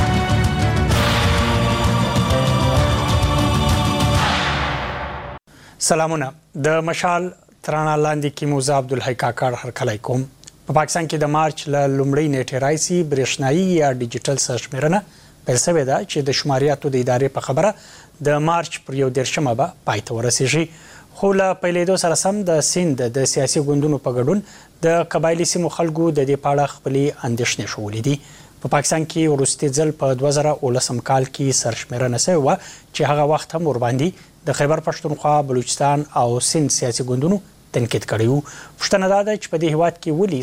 سلامونه. د مشال ترانه لاندې کې موزه عبدالحی کاکړ هر کله کوم. په پاکستان کې د مارچ ل لومړۍ نیټې راځي برېښنایي یا ډیجیټل سرشمېرنه پیل شوې ده چې د شماریاتو د ادارې په خبره د مارچ پر یو دېرشمه به پای ته ورسیږي. خو له پیلېدو سره سم د سیند د سیاسي ګوندونو په ګډون د قبایلي سیمو خلکو د دې په اړه خپلې اندېښنې ښودلې دي. په پاکستان کې وروستي ځل په دوه زره اوولسم کال کې سرشمېرنه شوې وه چې هغه وخت هم ورباندې د خیبر پښتونخوا، بلوچستان او سیند سیاسي ګوندونو تنقید کړی وو. پوښتنه دا ده چې په دې هیواد کې ولې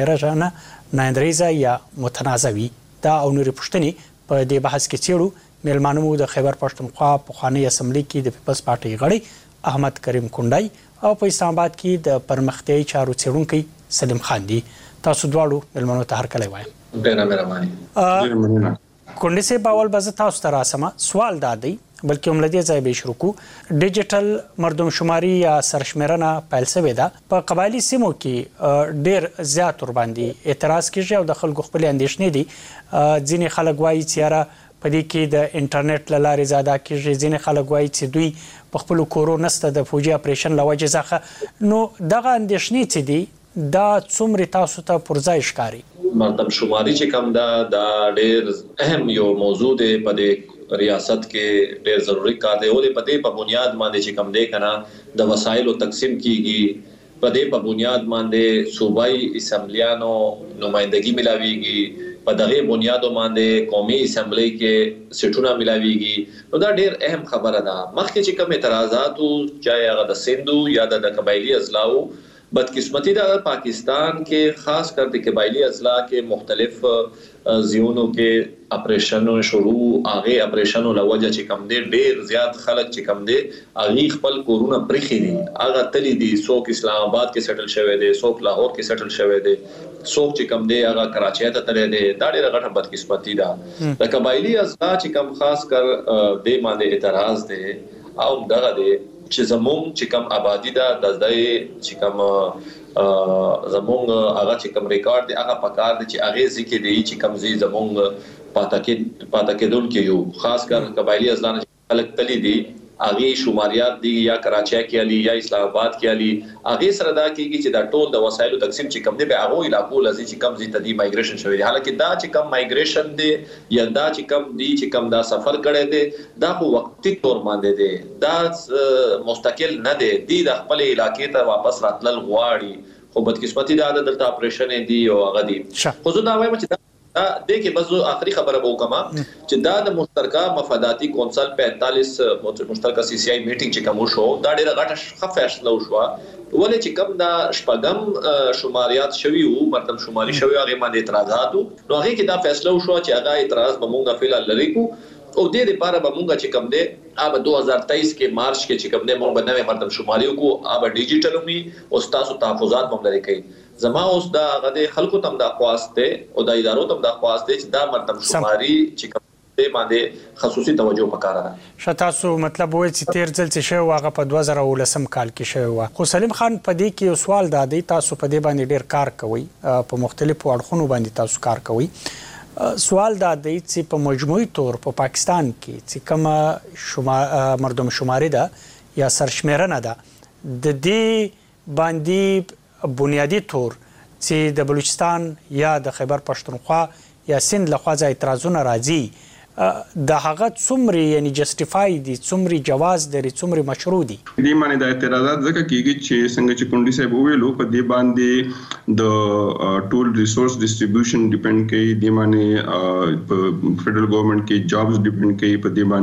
سرشمېرنه نااندریزه یا متنازع وي. دا او نورې پوښتنې په دې بحث کې څېړو. میلمانه مو د خیبر پښتونخوا پخواني اسمبلي کې د پیپلز پارټۍ غړی احمد کریم کونډای او په اسلام آباد کې د پرمختیایي چارو څېړونکی سلیم خان دي. تاسو دواړو میلمنو ته هرکلی وایم. ډېره مهرباني. کونډې صاحب اول به زه تاسو ته راسمه. سوال دا دی بلکې هم له دې ځایه به یې شروع کړو. ډیجیټل مردمشماري یا سرشمېرنه پیل شوې ده. په قبایلي سیمو کې ډېر زیات ورباندې اعتراض کېږي او د خلکو خپلې اندېښنې دي. ځینې خلک وایي چې یاره په دې کې د انټرنیټ له لارې زیاده کېږي. ځینې خلک وایي چې دوی په خپلو کورو نسته د فوجي اپریشن له وجې څخه. نو دغه اندېښنې چې دي دا څومره تاسو ته پر ځای ښکاري؟ مردمشماري چې کوم ده دا ډېر اهم یو موضوع دی په دې ریاست کې. ډېر ضروري کار دی. ولې په دې په بنیاد باندې چې کوم دی کنه د وسایلو تقسیم کیږي. په دې په بنیاد باندې صوبایي اسمبلیانو نمائندګي ملاويږي. په دغه بنیادو باندې قومي اسمبلی کې سیټونه ملاويږي. نو دا ډېر اهم خبره ده. مخکې چې کوم اعتراضات او چاهي هغه د سندو یا د قبایلی اضلاعو بدقسمتی دا پاکستان کې خاص کر د قبایلی اضلاع کې مختلف زیونو کې اپریشنو شروع هغه اپریشنو لوجه چې کم دي ډیر زیات خلک چې کم دي هغه خپل کورونه پرخي دي. هغه تللی دي څوک اسلام آباد کې سیټل شوی دي، څوک لاهور کې سیټل شوی دي، څوک چې کم دي هغه کراچۍ ته تللی دي. دا ډیره غټه بدقسمتی ده. د قبایلی اضلاع چې کم خاص کر د باندې اعتراض دي او دغه دي چې زموږ چې کم آبادی ده د ځای چې کم زموږ هغه چې کم ریکارډ دی هغه پکار دي چې هغه ذکر دی چې کم زی زموږ پاتکې پاتکېدل کې یو خاص کر قبایلی اضلاع خلک تللی دي هغه شماریات دي یا کراچۍ کې علي یا اسلام آباد کې علي هغه سره دا کېږي چې دا ټول د وسایلو تقسیم چې کم دی به هغه علاقو لزي چې کم زی تدي مایګریشن شوی. حالکه دا چې کم مایګریشن دی یا دا چې کم دی چې کم دا سفر کړي دي دا په وختي تور باندې دی، دا مستقل نه دی، دی د خپل علاقې ته واپس راتلل غواړي. خو بدقسمتی دا د دلته اپریشن دی او هغه دی. خو زه دا وایم چې دا د کې بس آخري خبره به وکما چې دا د مشترکه مفاداتی کونسل پینتالیس مشترکه سی سی آی میټینګ چې کوم شو دا ډیره غټه ښه فیصله وشو ولې چې کوم دا شپږم شماریات شوی وو مردم شماري شوی هغه باندې اعتراضات نو هغه کې دا فیصله وشو چې هغه اعتراض به مونږه فعلا لري کو او د دې لپاره به مونږه چې کوم دی اب دو هزار تیئیس کې مارچ کې چې کوم دی مونږ به نوې مردم شماري کو اب ډیجیټل وي او تاسو تحفظات مونږ لري کوي زما اوس دا هغه خلکو تم دا خواسته او د ادارو تم دا خواسته چې دا مردم شماري چې کوم دی باندې خصوصي توجه وکړه ده شتاسو مطلب وای چې تیر ځل چې شو هغه په دوه زره ولسم کال کې شو خو سلیم خان په دې کې سوال دا دی تاسو په دې باندې ډیر کار کوي په مختلفو اړخونو باندې تاسو کار کوي سوال دا دی چې په مجموعي تور په پا پاکستان کې چې کوم شما مردم شماري ده یا سرشمیرنه ده د دې باندې بنیادی تور چې د بلوچستان یا د خیبر پښتونخوا یا سند له خوا اعتراضونه راځي د هغه څومره یعنی جسټیفای دي څومره جواز لري څومره مشروع دي دې معنی د اعتراضات ځکه کیږي چې څنګه چې کونډي صاحب ویلو په دې باندې د ټول ریسورس ډیسټریبیوشن ډیپند کوي د معنی په فدرل ګورنمنت کې جابز ډیپند کوي په دې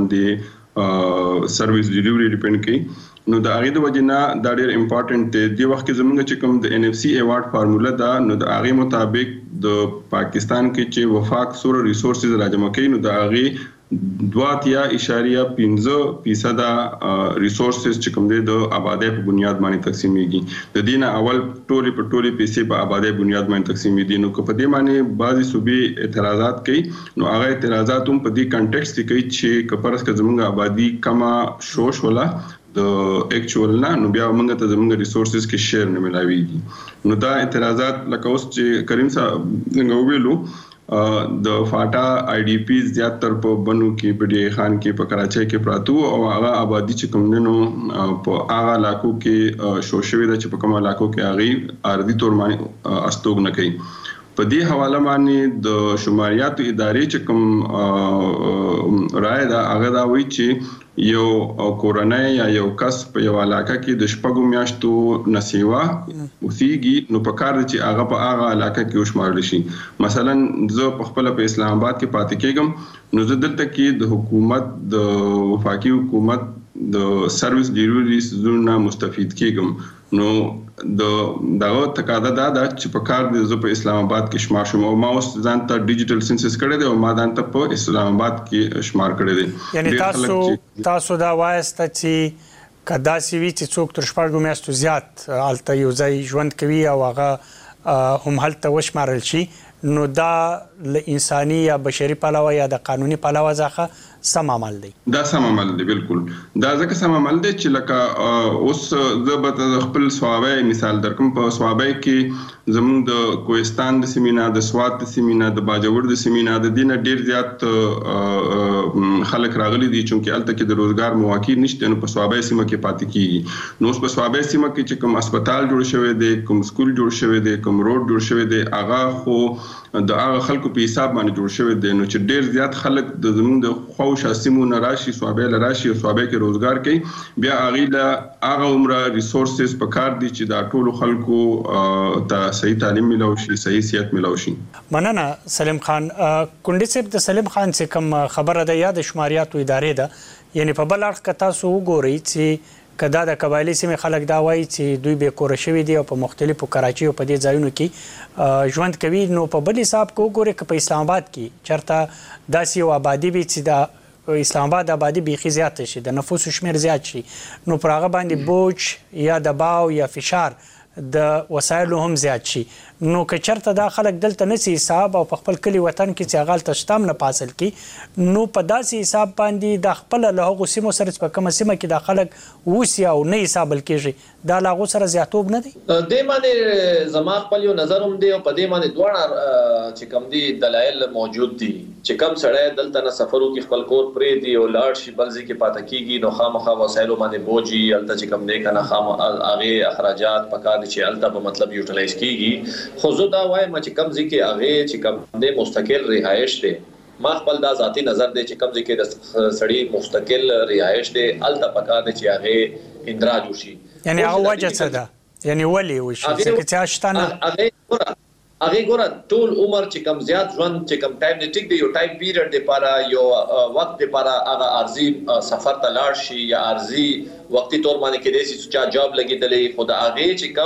باندې سرویس ډیلیوري ډیپند کوي نو د هغه د وجنه دا ډېر امپورټنت دی د وخت کې زموږ چې کوم د ان اف سی ایوارډ فارموله دا نو د هغه مطابق د پاکستان کې چې وفاق سور ریسورسز راجمع کوي نو د هغه دواتیا اشاریه پنځه فیصد ریسورسز چې کوم دي د آبادی په بنیاد باندې تقسیمېږي د دینه اول ټولي په ټولي پیسې په آبادی بنیاد باندې تقسیمېږي نو په دې معنی بعضي صوبې اعتراضات کوي نو هغه اعتراضات هم په دې کنټیکست کې کوي چې کپرس کې زموږ آبادی کما شوش ولا د اکچوال نه نو بیا موږ ته زموږ ریسورسز کې شیر نه ملاويږي نو دا اعتراضات لکه اوس چې کریم صاحب څنګه ویلو د فاټا آی ډی پی زیاتره په بنو کې په ډی خان کې په کراچۍ کې پراتو او هغه آبادی چې کوم نو په هغه علاقو کې شوشوي د چې په کوم علاقو کې هغه ارضي تور باندې استوګ نه کوي په دې حواله باندې د شماریات ادارې چې کوم رائے دا هغه دا وایي چې یو کورنۍ یا یو کس په یو علاقه کې د شپږو میاشتو نسیوا اوسېږي نو په کار چې هغه په هغه علاقه کې وشمارل شي مثلا زه په خپل په اسلام آباد کې پاتې کېږم نو زه دلته کې د حکومت د وفاقي حکومت د سرویس ډیلیوري زونه مستفید کېږم نو د دغه تقاضا دا ده چې په کار د زه په اسلام آباد کې شمار شوم او ما اوس ځان ته ډیجیټل سنسس کړی دی او ما ځان ته په اسلام آباد کې شمار کړی دی یعنی تاسو تاسو دا وایسته چې کدا سی وی چې څوک تر شپږو میاشتو زیات الته یو ځای ژوند کوي او هغه هم هلته وشمارل شي نو دا له انساني یا بشري پلوه یا د قانوني پلوه ځخه سم عمل دی دا سم عمل دی بالکل دا ځکه سم عمل دی چې لکه اوس زه به خپل صوابه مثال درکم په صوابه کې زموږ د کوهستان د سیمینا د سوات د سیمینا د باجوړ د سیمینا د دینه ډیر زیات خلک راغلي دي چې الته کې د روزګار مواقع نشته نو په صوابه سیمه کې پاتې کیږي نو اوس په صوابه سیمه کې چې کوم هسپتال جوړ شوی دی کوم سکول جوړ شوی دی کوم روډ جوړ شوی دی هغه خو د هغه خلکو په حساب باندې جوړ شوی دی نو چې ډیر زیات خلک د زموږ د خو شاسمو نراشي صوابه لراشي او صوابه کې روزګار کوي بیا هغه له هغه عمره ریسورسز په کار دي چې دا ټول خلکو ته صحیح تعلیم ملو شي صحیح صحت ملو شي مننه سلیم خان کونډي صاحب د سلیم خان څخه کوم خبره ده یا د شماریاتو ادارې ده یعنی په بل اړخ کې تاسو وګورئ چې کدا د قبایلی سیمې خلک دا وایي چې دوی به کور شوي دي او په مختلفو کراچي او په دې ځایونو کې ژوند کوي نو په بل حساب کې وګورئ چې په اسلام آباد کې چرته داسې یو آبادي وي چې د اسلام آباد آبادی بیخي زیات شي د نفوس شمیر زیات شي نو پر هغه باندې بوج یا دباو یا فشار د وسایلو هم زیات شي نو که چرته دا خلک دلته نسی حساب او په خپل کلی وطن کې چې هغه تشتام نه پاسل کی نو په داسې حساب باندې د خپل له هغو سیمو سره په کومه سیمه کې د خلک وسی او نه حسابل کېږي دا لاغو سره زیاتوب نه دی د باندې زما خپل یو نظر هم دی او په دې باندې دوه چې کوم دي دلایل موجود دي چې کوم سړی دلته نه سفرو کې خپل کور پرې دی او لاړ شي بلځي کې پاتې کیږي نو خامخا وسایلو باندې بوجي الته چې کوم دی کنه خام هغه اخراجات پکار چې الته په مطلب یوټیلایز کیږي خو زه دا وایم چې کوم ځکه هغه چې کوم دی مستقل رهایش دی ما خپل دا ذاتی نظر دی چې کوم ځکه د سړی مستقل رهایش دی الته پکار دی چې هغه اندراج وشي یعنی هغه وجه څه ده یعنی ولی وشي چې چې اشتنه هغه هغه ګوره ټول عمر چې کم زیات ژوند چې کم ټایم دی ټیک دی یو ټایم پیریډ دی لپاره یو وخت دی لپاره هغه ارزي سفر ته لاړ شي یا ارزي وقتی طور باندې کې دي چې چا جاب لګیدلې خو دا هغه چې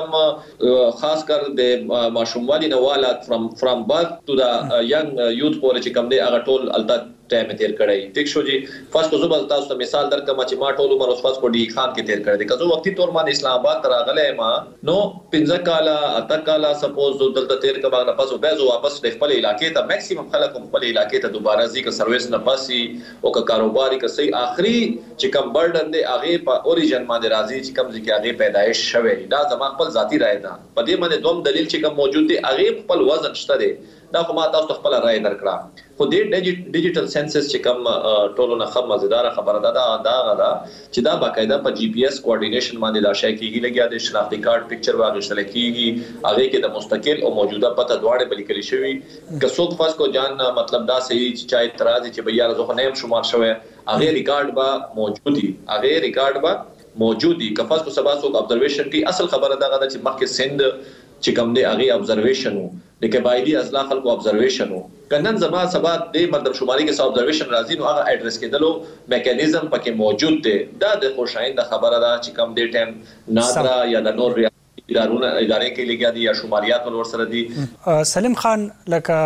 کم خاص کر د ماشوموالي نه والا فرام فرام برث ټو دا ینګ یوث پورې چې کم دی هغه ټول الته ټایم تیر کړی ټیک شو جی فرض کو زبر تاسو ته مثال درکم چې ما ټول عمر اوس فرض کو ډي خان کې تیر کړی دی کزو وقتی طور باندې اسلام آباد تر غلې ما نو پنځه کاله اته کاله سپوز دلته تیر کبا نه پسو بهزو واپس د خپل علاقې ته میکسیمم خلک خپل علاقې ته دوباره ځي که سرویس نه پاسي او که کاروباري که صحیح اخري چې کم برډن دی هغه په اوریجن باندې راځي چې کم ځکه هغه پیدایش شوی دا زما خپل ذاتی رائے ده په دې باندې دوم دلیل چې کم موجود دی هغه خپل وزن شته دی دا خو ما تاسو خپل رائے درکړه خو دې ډیجیټل سنسس چې کم ټولو نه خبره مزیدار خبره ده دا دا غدا چې دا باقاعده په جی پی ایس کوارډینیشن باندې دا شای کیږي لګیا د شناختی کارت پکچر واغښتل کیږي هغه کې د مستقل او موجوده پته دواړه بلیکل شوی که څوک فاس کو جان مطلب دا صحیح چې چا اعتراض چې بیا زه نه شمار شوی هغه ریکارډ با موجودي هغه ریکارډ با موجودي کفاس کو سبا څوک ابزرویشن کی اصل خبره دا غدا چې مخکې سند چې کوم دی هغه ابزرویشن وو د قبایلی ازلا خلکو ابزرویشن وو کنن زما سبا د مطلب شماري کې سب ابزرویشن راځي نو هغه اډریس کېدلو میکانیزم پکې موجود دی دا د خوشایند خبره ده چې کوم دی ټیم نادرا یا د نور ادارونه ادارې کې لګیا دي یا شماریات ور سره دي سلیم خان لکه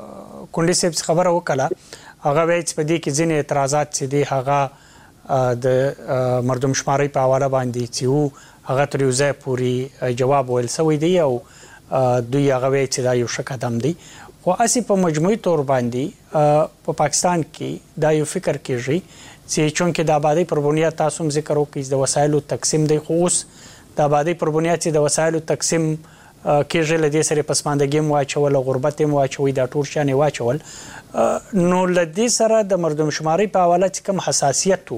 کونډي صاحب خبره وکړه هغه وایي چې په دې کې ځینې اعتراضات چې دي هغه د مردم شماري په حواله باندې چې وو هغه تر یو ځای پورې جواب ویل سوی دی او دوی هغه وایي چې دا یو ښه قدم دی خو اسی په مجموعي تور باندې په پاکستان کې دا یو فکر کېږي چې چونکې د آبادی پر بنیاد تاسو هم ذکر وکړئ د وسایلو تقسیم دی خو اوس د آبادی پر بنیاد چې د وسایلو تقسیم کېږي له دې سره پسماندګي هم واچول غربت هم واچوي دا ټول شان واچول نو له دې سره د مردم شماري په حواله چې کوم حساسیت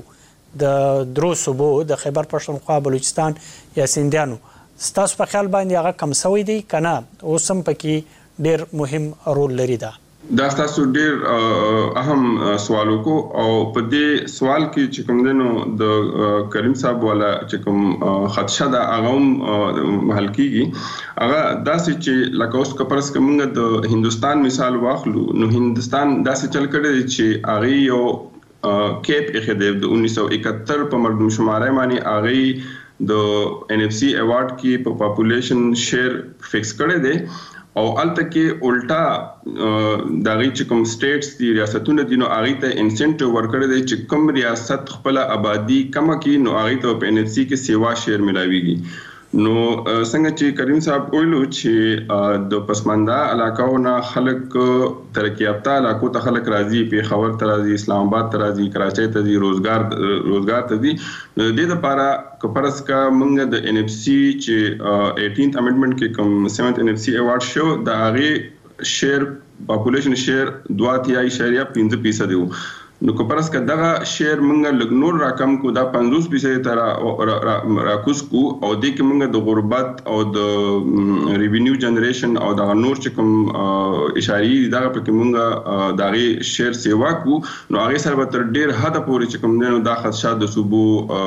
د درو صوبو د خیبر پښتونخوا بلوچستان یا سیندیانو ستاسو په خیال باندې هغه کم سوی دی کنه اوس هم پکې ډیر مهم رول لري دا دا تاسو ډیر اهم سوال وکړو او په دې سوال کې چې کوم دنو د کریم صاحب والا چې کوم خدشه دا هغه حل کیږي هغه داسې چې لکه اوس کپرس کومه د هندستان مثال واخلو نو هندستان داسې چل کړی چې هغه یو کیپ اخدیب د انیس سو اکہتر په مردم شمارای باندې هغه د ان اف سی ایوارډ کې په پاپولیشن شیر فکس کړی دی او الته کې الټا دغه چې کوم سټیټس دي ریاستونه دي نو هغه ته انسنټیو ورکړی دی چې کوم ریاست خپل آبادی کم کې نو هغه ته په ان اف سی کې سیوا شیر ملاويږي نو څنګه چې کریم صاحب ویلو چې د پسمانده علاقو نه خلک ترقی یافته علاقو ته خلک راځي په خبر ته راځي اسلام آباد ته راځي کراچۍ ته راځي روزګار روزګار ته دي د دې لپاره کپرس کا موږ د ان اف سی چې اټینث امندمنت کې کوم سیونث ان اف سی ایوارډ شو د هغه شیر پاپولیشن شیر دوه اتیا اشاریه پنځه فیصد وو نو کپرس کا دغه شیر موږ لګنور رقم کو دا پنځوس فیصد تر راکوس کو او د کې موږ د غربت او د ریوینیو جنریشن او د نور چې کوم اشاری دغه په کې موږ دغه شیر سیوا کو نو هغه سره تر ډیر حد پورې چې کوم نه د خدشات د صوبو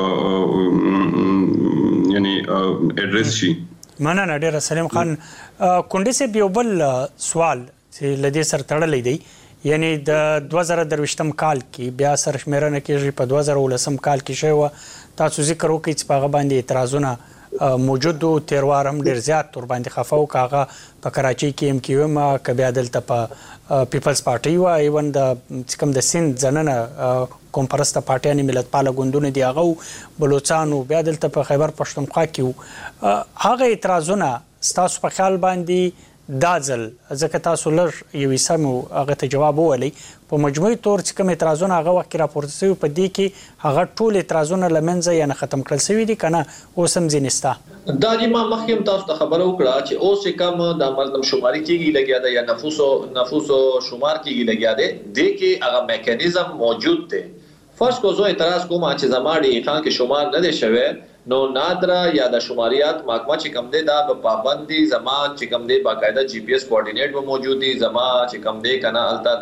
یعنی اډریس شي مننه ډیر سلیم خان کونډي سه یو بل سوال چې لدې سر تړلې دی یعنی د دوه زره درویشتم کال کې بیا سرشمیرنه کېږي په دوه زره ولسم کال کې شوی تاسو ذکر وکړئ چې په هغه باندې اعتراضونه موجود وو تیروار هم ډېر زیات ور باندې خفه وو کاغه په کراچۍ کې ام کیو ایم که بیا دلته په پیپلز پارټي وه ایون د چې کوم د سند ځننه قوم پرسته پارټیانې ملتپاله ګوندونه دي هغه بلوچستان بیا دلته په خیبر پښتونخوا کې وو هغه اعتراضونه ستاسو په خیال باندې دا ځل ځکه تاسو لږ یو سم هغه ته جواب وویلی په مجموعي تور چې کوم اعتراضونه هغه وخت راپورته شوي په دې کې هغه ټول اعتراضونه له منځه یا نه ختم کړل شوي دي که نه اوس هم ځینې شته دا چې ما مخکې هم تاسو ته خبره وکړه چې اوس چې کوم د مردم شماري کېږي لګیا دی یا نفوسو نفوسو شمار کېږي لګیا دی دې کې هغه میکانیزم موجود دی فرض کو زه اعتراض کوم چې زما ډي خان کې شمار نه دی شوی نو نادرا یا د شماریات محکمه چې کوم دی دا په پابندي زما چې کوم دی باقاعده جی پی ایس کوارډینیټ به موجود دي زما چې کوم دی کنه الته دا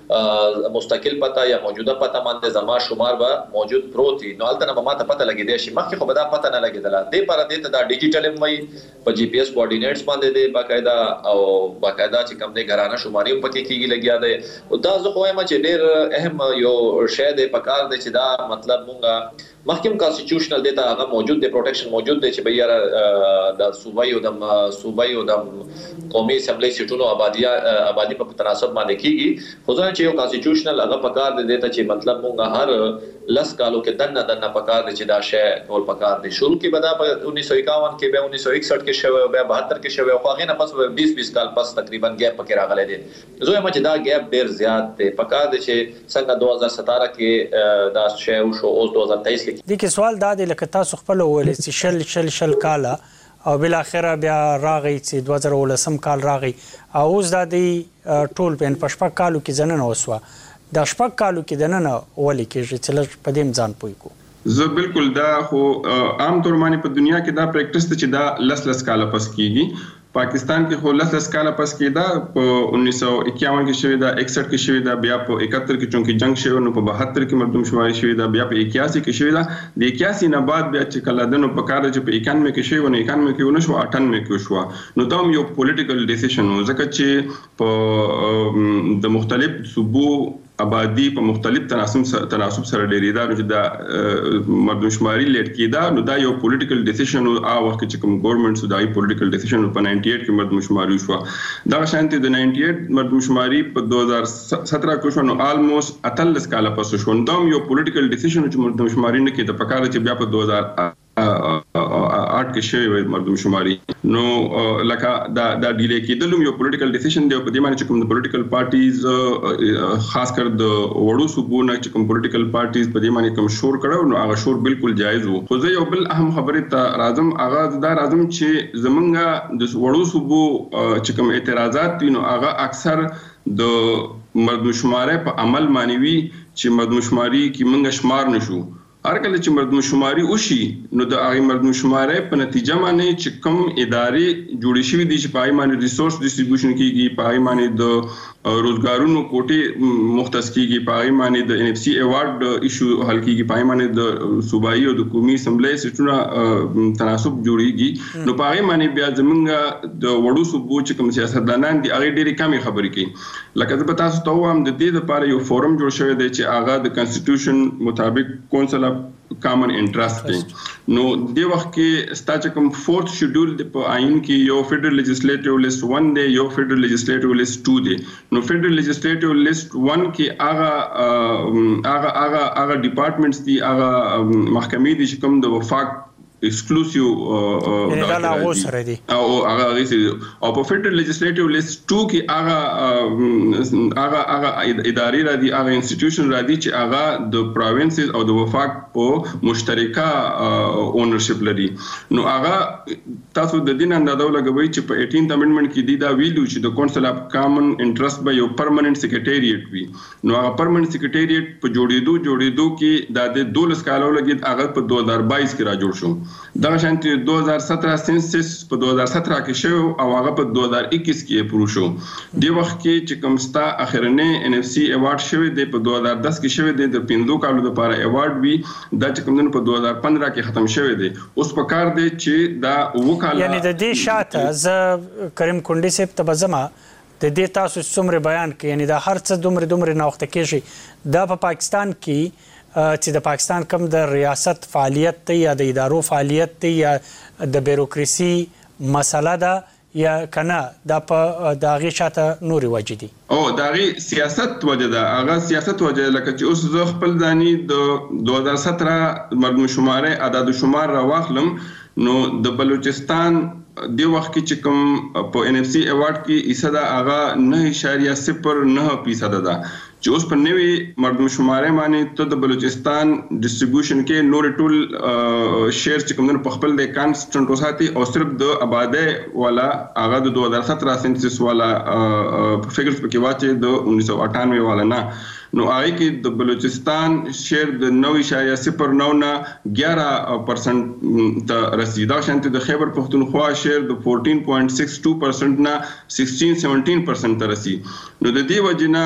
مستقل پتا یا موجوده پتا باندې زما شمار به موجود پروتي نو البته به ماته پته لګیدې شي مخکې خو به دا پته نه لګیدله دې پر دې ته دا ډیجیټل وای په جی پی ایس کوارډینیټس باندې دی باقاعده او باقاعده چې کوم دی غرانه شماري په کې کېږي لګیا دی او دا زه خو وایم چې ډېر اهم یو شی دی په کار دی چې دا مطلب مونږه محکم کانسټیټیوشنل ډیټا هغه موجود دی پروټیکشن موجود دی چې به یاره د صوبایي او د صوبایي او د قومي اسمبلی سیټونو آبادی آبادی په تناسب باندې کیږي خو ځکه چې یو کانسټیټیوشنل هغه په کار دی ته چې مطلب مونږه هر لس کالو کې دنه دنه په کار دی چې دا شی ټول په کار دی شروع کې به دا په انیس سو اکاون کې به انیس سو اکسઠ کې شوی او بیا بهتر کې شوی او هغه نه پس بیس بیس کال پس تقریبا ګیپ پکې راغلی دی زه وایم چې دا ګیپ ډیر زیات دی په کار دی چې څنګه دو هزار ستاره کې دا شی وشو اوس دو هزار تیئیس د کې سوال دا دی لکه تاسو خپل ولې چې شل شل شل کاله او بل اخره بیا راغی چې دوه زره ولسم کال راغی او اوس دا دی ټول په پښپا کالو کې ځننه وسوه د شپږ کالو کې دننه ولې کې چې لږ په دې ځان پوي کو زه بالکل دا خو عام طور باندې په دنیا کې دا پریکټس ته چې دا لس لس کاله پس کیږي پاکستان کې خو لس لس کاله پس کېدا په انیس سو اکیاون کې شوی دا اکسઠ کې شوی دا بیا په اکہتر کې چونکی جنگ شوی نو په بہتر کې مردم شماري شوی دا بیا په اکیاسی کې شوی دا د اکیاسی نه بعد بیا چې کله دنو په کار چې په اکانوے کې شوی نو اکانوے کې ونه شو اٹھانوے کې شو نو دا یو پولیټیکل ډیسیژن و ځکه چې په د مختلف صوبو آبادی په مختلف تناسب تناسب سره ډیریدا چې دا مردم شماري لیټ کیدا نو دا یو پولیټیکل ډیسیژن او هغه وخت چې کوم ګورنمنت سو دا یو پولیټیکل ډیسیژن په نائنٹی ایٹ کې مردم شماري شو دا شانتي د نائنٹی ایٹ مردم شماري په دو هزار سترہ کې شو نو آلموست اتلس کاله پس شو نو دا یو پولیټیکل ډیسیژن چې مردم شماري نه کې د پکاره چې بیا په دو هزار آټ کې شوی مردم شماري نو لکه دا دا ډیلې کېدل یو پولیټیکل ډیسیژن دی په دې معنی چې کوم د پولیټیکل پارټیز خاص کر د وړو صوبونو چې کوم پولیټیکل پارټیز په دې معنی کوم شور کړو نو هغه شور بالکل جایز وو خو زه یو بل اهم خبره ته راځم هغه دا راځم چې زمونږه د وړو صوبو چې کوم اعتراضات دي نو هغه اکثر د مردم شماري په عمل معنی چې مردم شماري کې موږ شمار نشو هر کله چې مردم شماري وشي نو د هغه مردم شماري په نتیجه باندې چې کوم ادارې جوړې شوې دي چې پای باندې ریسورس ډیسټریبیوشن کیږي پای باندې د روزګارونو کوټې مختص کیږي پای باندې د ان اف سی ایوارډ ایشو حل کیږي پای باندې د صوبایي او د قومي اسمبلی سټونه تناسب جوړیږي نو پای باندې بیا زمونږ د وړو صوبو چې کوم سیاستدانان دي هغه ډېری کمی خبرې کوي لکه زه تاسو ته وایم د دې لپاره یو فورم جوړ شوی دی چې هغه د کانسټیټیوشن مطابق کونسل کامن انټرست دی نو د وخت کې ستا چې کوم فورث شیډول دی په آئین کې یو فیډرل لیجسلیټیو لیست ون دی یو فیډرل لیجسلیټیو لیست ټو دی نو فیډرل لیجسلیټیو لیست ون کې هغه هغه هغه هغه ډپارټمنټس دي هغه محکمې دي چې کوم د وفاق ایکسکلوسیو دا لا اوسره دي او هغه او په فیډرل لیجسلیټیو لیست ټو کې هغه هغه هغه ادارې را دي هغه انسټیټیوشن را دي چې هغه د پروینسز او د وفاق په مشترکه اونرشپ لري نو هغه تاسو د دین اندازه لګوي چې په اټینث امندمنت کې دی دا ویلو چې د کونسل اف کامن انټرست به یو پرمننت سیکریټریټ وي نو هغه پرمننت سیکریټریټ په جوړېدو جوړېدو کې د د دولس کالو لګید هغه په دو هزار بائیس کې را جوړ شو دا شانتي دو هزار سترہ سنسس په دو هزار سترہ کې شو او هغه په دو هزار اکیس کې پرو شو د وخت کې چې کوم ستا اخرنه ان اف سی ایوارډ شوی دی په دو هزار دس کې شوی دی د پنځو کالو لپاره ایوارډ وی دا چې کوم په دو هزار پندرہ کې ختم شوی دی اوس په کار دی چې دا وکاله یعنی د دې شاته ز کریم کونډي سپ تبزما د دې تاسو څومره بیان کې یعنی دا هر څه دومره دومره نوخته کېږي دا په پاکستان کې چې د پاکستان کم د ریاست فعالیت ته یا د ادارو فعالیت ته یا د بیروکراسي مسله ده یا کنه دا په داغه شاته نوري وجه دي او داغه سیاست وجه ده هغه سیاست وجه لکه چې اوس زه خپل ځاني د دو هزار سترہ مردم شماره عدد شمار را واخلم نو د بلوچستان دی وخت کې چې کوم په ان اف سی ایوارډ کې ایسدا هغه نه اشاریه صفر نه فیصد ده چې اوس په نوې مردم شماره باندې ته د بلوچستان ډیسټریبیوشن کې نور ټول شیر چې کوم په خپل د کانسټنټ وساتي او صرف د آباده والا هغه د دو هزار سترہ سنسس والا فګرز په کې واچي د انیس سو اٹھانوے والا نه نو هغه کې د بلوچستان شیر د نو اشاریه صفر نو نه ګیارہ پرسنټ ته رسیدا شانته د خیبر پختونخوا شیر د چودہ پوائنٹ سکس ٹو پرسنٹ نه سولہ سیونٹین پرسنٹ ته رسی نو د دې وجنه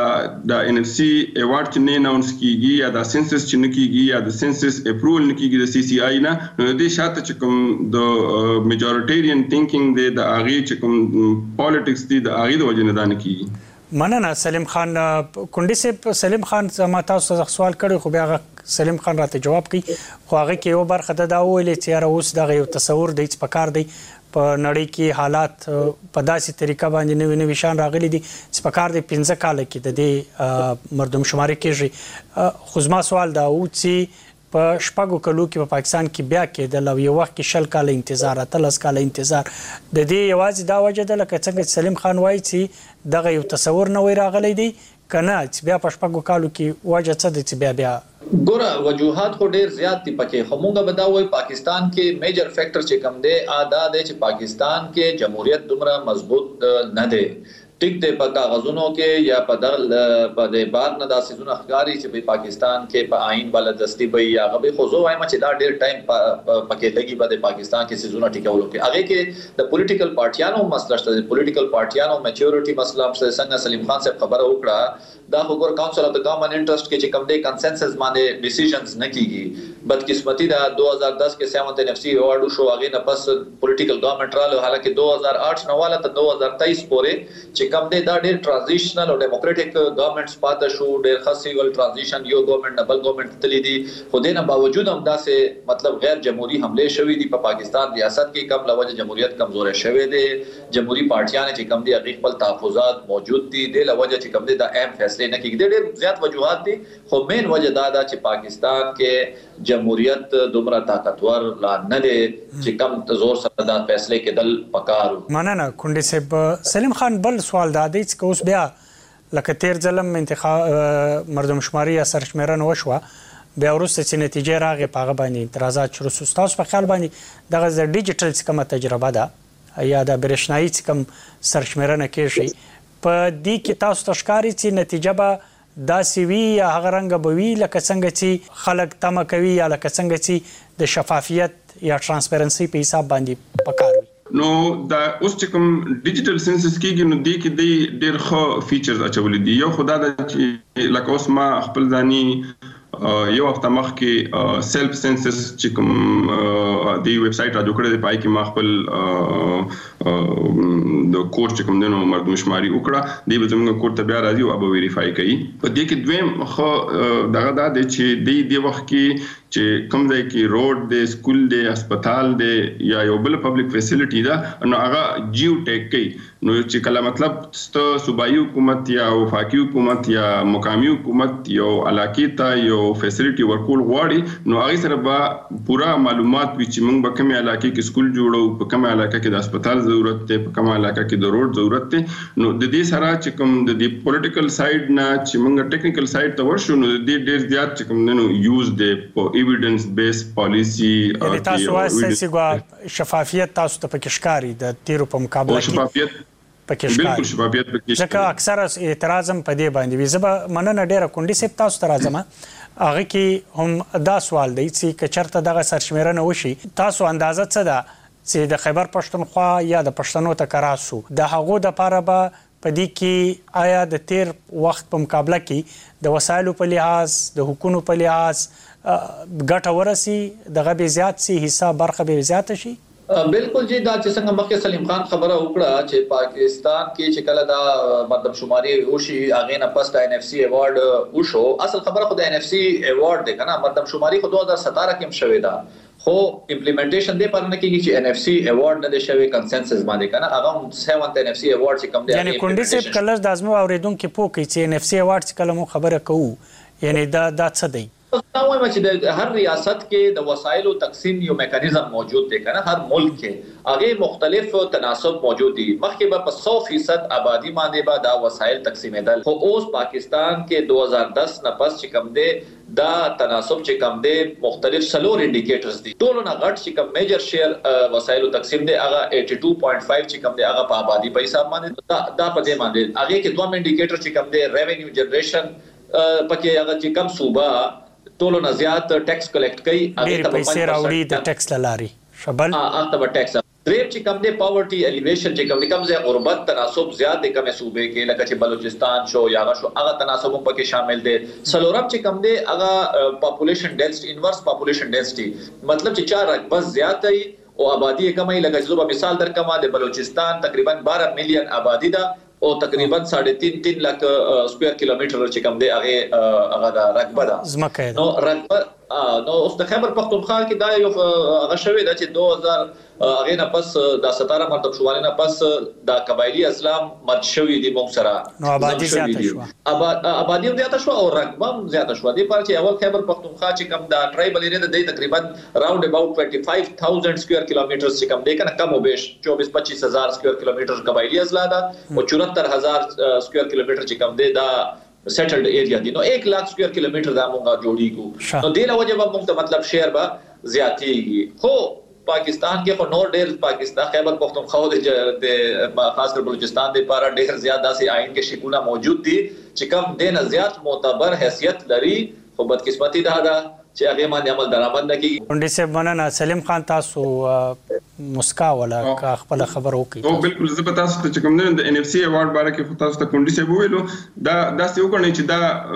د د ان اف سی ایوارډ چې نه اناونس کیږي یا د سنسس چې نه کیږي یا د سنسس اپروول نه کیږي د سی سی آی نه نو د شاته چې کوم د میجورټیرین تھینکینګ دی د اغه چې کوم پالیټکس دی د اغه د وجنه دانه کیږي. مننه سلیم خان کونډي سه سلیم خان ما تاسو سوال کړی خو بیا سلیم خان راته جواب کوي خو هغه کې یو برخه دا ویلې چې را اوس دغه یو تصور دی چې پکار دی په نړۍ کې حالات په داسې طریقه باندې نوې نوې شان راغلي دي چې پکار دی پنځه کال کې د دې مردم شماري کېږي خو زما سوال دا و چې په شپږو کلو کې په پاکستان کې بیا کېدل او یو وخت کې شل کال انتظار اتلس کال انتظار د دې یوازې دا وجه ده لکه څنګه سلیم خان وایي چې دغه یو تصور نه وی راغلی دی کنه چې بیا په شپږو کالو کې وجه څه دی چې بیا بیا ګوره وجوهات خو ډیر زیات دي پکې همغه بداوي پاکستان کې میجر فیکٹر چې کم دی ادا دی چې پاکستان کې جمهوریت دومره مضبوط نه دی ټیک دی په کاغذونو کې یا په دغل په د بار نه داسې زونه ښکاری چې په پاکستان کې په آئین بلدستی به یا غبي خو زو وایم چې دا ډیر ټایم پکې لګي به د پاکستان کې سيزونه ټیکولو کې هغه کې د پولیټیکل پارټیانو مسله شته د پولیټیکل پارټیانو میچورټي مسله هم څنګه سلیم خان صاحب خبره وکړه دا خو ګور کونسل اف د کامن انټرست کې چې کوم دی کنسنسس باندې ډیسیژنز نه کیږي بدقسمتی دا دو ہزار دس کې سیونت ان اف سی ایوارډ شو هغه نه پس پولیټیکل گورنمنت رااله حالکه دو ہزار آٹھ نه والا ته دو ہزار تیئیس پورې چې کوم دی دا ډیر ټرانزیشنل او ډیموکراټک گورنمنتس پاتې شو ډیر خاصیول ټرانزیشن یو گورنمنت نه بل گورنمنت تللی دي خو دینه باوجود هم داسې مطلب غیر جمهوریت حمله شوې دي په پاکستان ریاست کې قبل وجه جمهوریت کمزور شوې دي جمهوریت پارټیان چې کوم دي هغه خپل تحفظات موجود دي د لوجه چې کوم دي دا اهم فیصله نه کیږي ډیر زیات وجوهات دي خو مین وجه دا ده چې پاکستان کې جمهوریت دومره طاقتور لا نه دي چې کم زور سره دا فیصله کېدل پکارو. مننه کونډي صاحب. سلیم خان بل سوال دا دی چې اوس بیا لکه تیر ځلم انتخاب مردم شماري یا سرشمیرنه وشوه بیا وروسته چې نتیجه راغې په هغه باندې اعتراضات شروع شو تاسو په خیال باندې دغه د ډیجیټل څه کومه تجربه ده یا د برېښنایي څه کوم سرشمیرنه کېږي په دې کې تاسو ته ښکاري چې نتیجه به داسې وي یا هغه رنګه به وي لکه څنګه چې خلک تمه کوي یا لکه څنګه چې د شفافیت یا ترانسپیرنسي په حساب باندې پکار وي. نو دا اوس چې کوم ډیجیټل سنسس کېږي نو دې کې د ډېر ښه فیچرز اچولي دي یو خدا دا چې لکه اوس ما خپل ځاني یو هفته مخکې سیلف سنسس چې کوم د ویب سټ را جوړ کړی دی پای کې ما خپل د کور چې کوم دنو مردم شماري وکړه دی به زموږ کور ته بیا راځي او به ویریفای کوي په دې کې دویم خو دغه دا دی چې د دې وخت کې چې کوم ځای کې روډ دی سکول دی هسپتال دی یا یو بل پبلک فیسیلیټي ده نو هغه جیو ټیک کوي نو چې کله مطلب ست صوبایي حکومت یا وفاقي حکومت یا مقامي حکومت یو علاقې ته یو فیسیلیټي ورکول غواړي نو هغه سره به پورا معلومات وي چې موږ په کومه علاقې کې سکول جوړو په کومه علاقې کې د هسپتال ضرورت دی په کومه علاقې کې د روډ ضرورت دی نو د دې سره چې کوم د دې پولیټیکل سایډ نه چې موږ ټیکنیکل سایډ ته ورشو نو د دې ډېر زیات چې کوم نو یوز دی په ایویډنس بیس پالیسی یعنی تاسو واسه چې شفافیت تاسو ته پکې ښکاری د تیرو په مقابله کې شفافیت پکې ښکاری بالکل شفافیت پکې ځکه اکثر اعتراض هم په دې باندې وي زه مننه ډیره کونډي سپ تاسو ته راځم هغه کې هم دا سوال دی چې کچرته دغه سرشمیرنه وشي تاسو اندازه څه ده چې د خیبر پښتونخوا یا د پښتنو تکراسو د هغو د پاره به په دې کې آیا د تیر وخت په مقابله کې د وسایلو په لحاظ د حقوقو په لحاظ ګټه ورسي دغه به زیات سي حصہ برخه به زیات شي بالکل جی دا چې څنګه مخکې سلیم خان خبره وکړه چې پاکستان کې چې کله دا مطلب شماري وشي هغه نه پس د ان اف سی ایوارډ وشو اصل خبره خو د ان اف سی ایوارډ دی کنه مطلب شماري خو دو هزار ستاره کې هم شوې ده خو امپلیمنټیشن دی پرنه کېږي چې ان اف سی ایوارډ نه دی شوی کنسنسس باندې کنه هغه سیونت ان اف سی ایوارډ چې کوم دی یعنی کونډي سپ کلر د ازمو اوریدونکو پوکي چې ان اف سی ایوارډ چې کله مو خبره کوو یعنی دا دا څه دی دا وایم چې د هر ریاست کې د وسایلو تقسیم یو میکانیزم موجود دی کنه هر ملک کې هغه مختلف تناسب موجود دي مخکې به په سو فیصد آبادی باندې به دا وسایل تقسیمېدل خو اوس پاکستان کې دو هزار دس نه پس چې کم دی دا تناسب چې کم دی مختلف سلور انډیکیټرز دي ټول نه غټ چې کم میجر شیر وسایلو تقسیم دی هغه اسی دو پوائنٹ پنځه چې کم دی هغه په آبادی په حساب باندې دا دا په دې باندې هغه کې دوه انډیکیټر چې کم دی ریوینیو جنریشن پکې هغه چې کم صوبه ټولو نه زیات ټیکس کلیکټ کوي هغه ته پیسې راوړي د ټیکس لاري شبل هغه ته ټیکس دریم چې کم دی پاورټي الیویشن چې کم دی کم ځای غربت تناسب زیات دی کومه صوبې کې لکه چې بلوچستان شو یا هغه شو هغه تناسب پکې شامل دی سلورم چې کم دی هغه پاپولیشن ډینسټي انورس پاپولیشن ډینسټي مطلب چې چار رقبه زیات دی او آبادی کمه لکه چې زو مثال در کما د بلوچستان تقریبا بارہ میلیون آبادی ده او تقریبا ساڑھے تین تین لاکھ سکوئر کیلومیٹر چې کوم دی هغه هغه دا رقبه ده زمکه نو رقبه نو اوس د خیبر پختونخوا کې دا یو هغه شوی دا چې دو هزار هغه نه پس د ستاره مرتب شوالې نه پس د قبایلی اسلام مرد شوی دی موږ سره نو آبادی زیاته شو آبادی زیاته شو او رقبه زیاته شو دی پر چې اول خیبر پختونخوا چې کوم دا ټرایبل ایریا د تقریبا راوند اباوت پنځه ویشت هزار سکوئر کیلومیټر چې کوم دی کنه کم او بیش چوبیس پچیس هزار سکوئر کیلومیټر قبایلی اضلاع ده او چورہتر هزار سکوئر کیلومیټر چې کوم دی دا سیټلډ ایریا دی نو ایک لاکھ سکوئر کیلومیټر دا مونږه جوړیږو نو دله وجه به مونږ ته مطلب شهر به زیاتیږي خو پاکستان کې خو نور ډېر پاکستان خیبر پختونخوا د خاص کر بلوچستان د لپاره ډېر زیات داسې آئین کې شکونه موجود دي چې کم دینه زیات معتبر حیثیت لري خو بدقسمتي ده ده چې هغه باندې عمل درآمد نه کیږي کونډي سے مننه سلیم خان تاسو مسکا ولا کا خپل خبر وکي او بالکل زه پتا ست چې کوم نه د ان اف سی ایوارډ باره کې تاسو ته کونډي سے ویلو دا داسې وکړي چې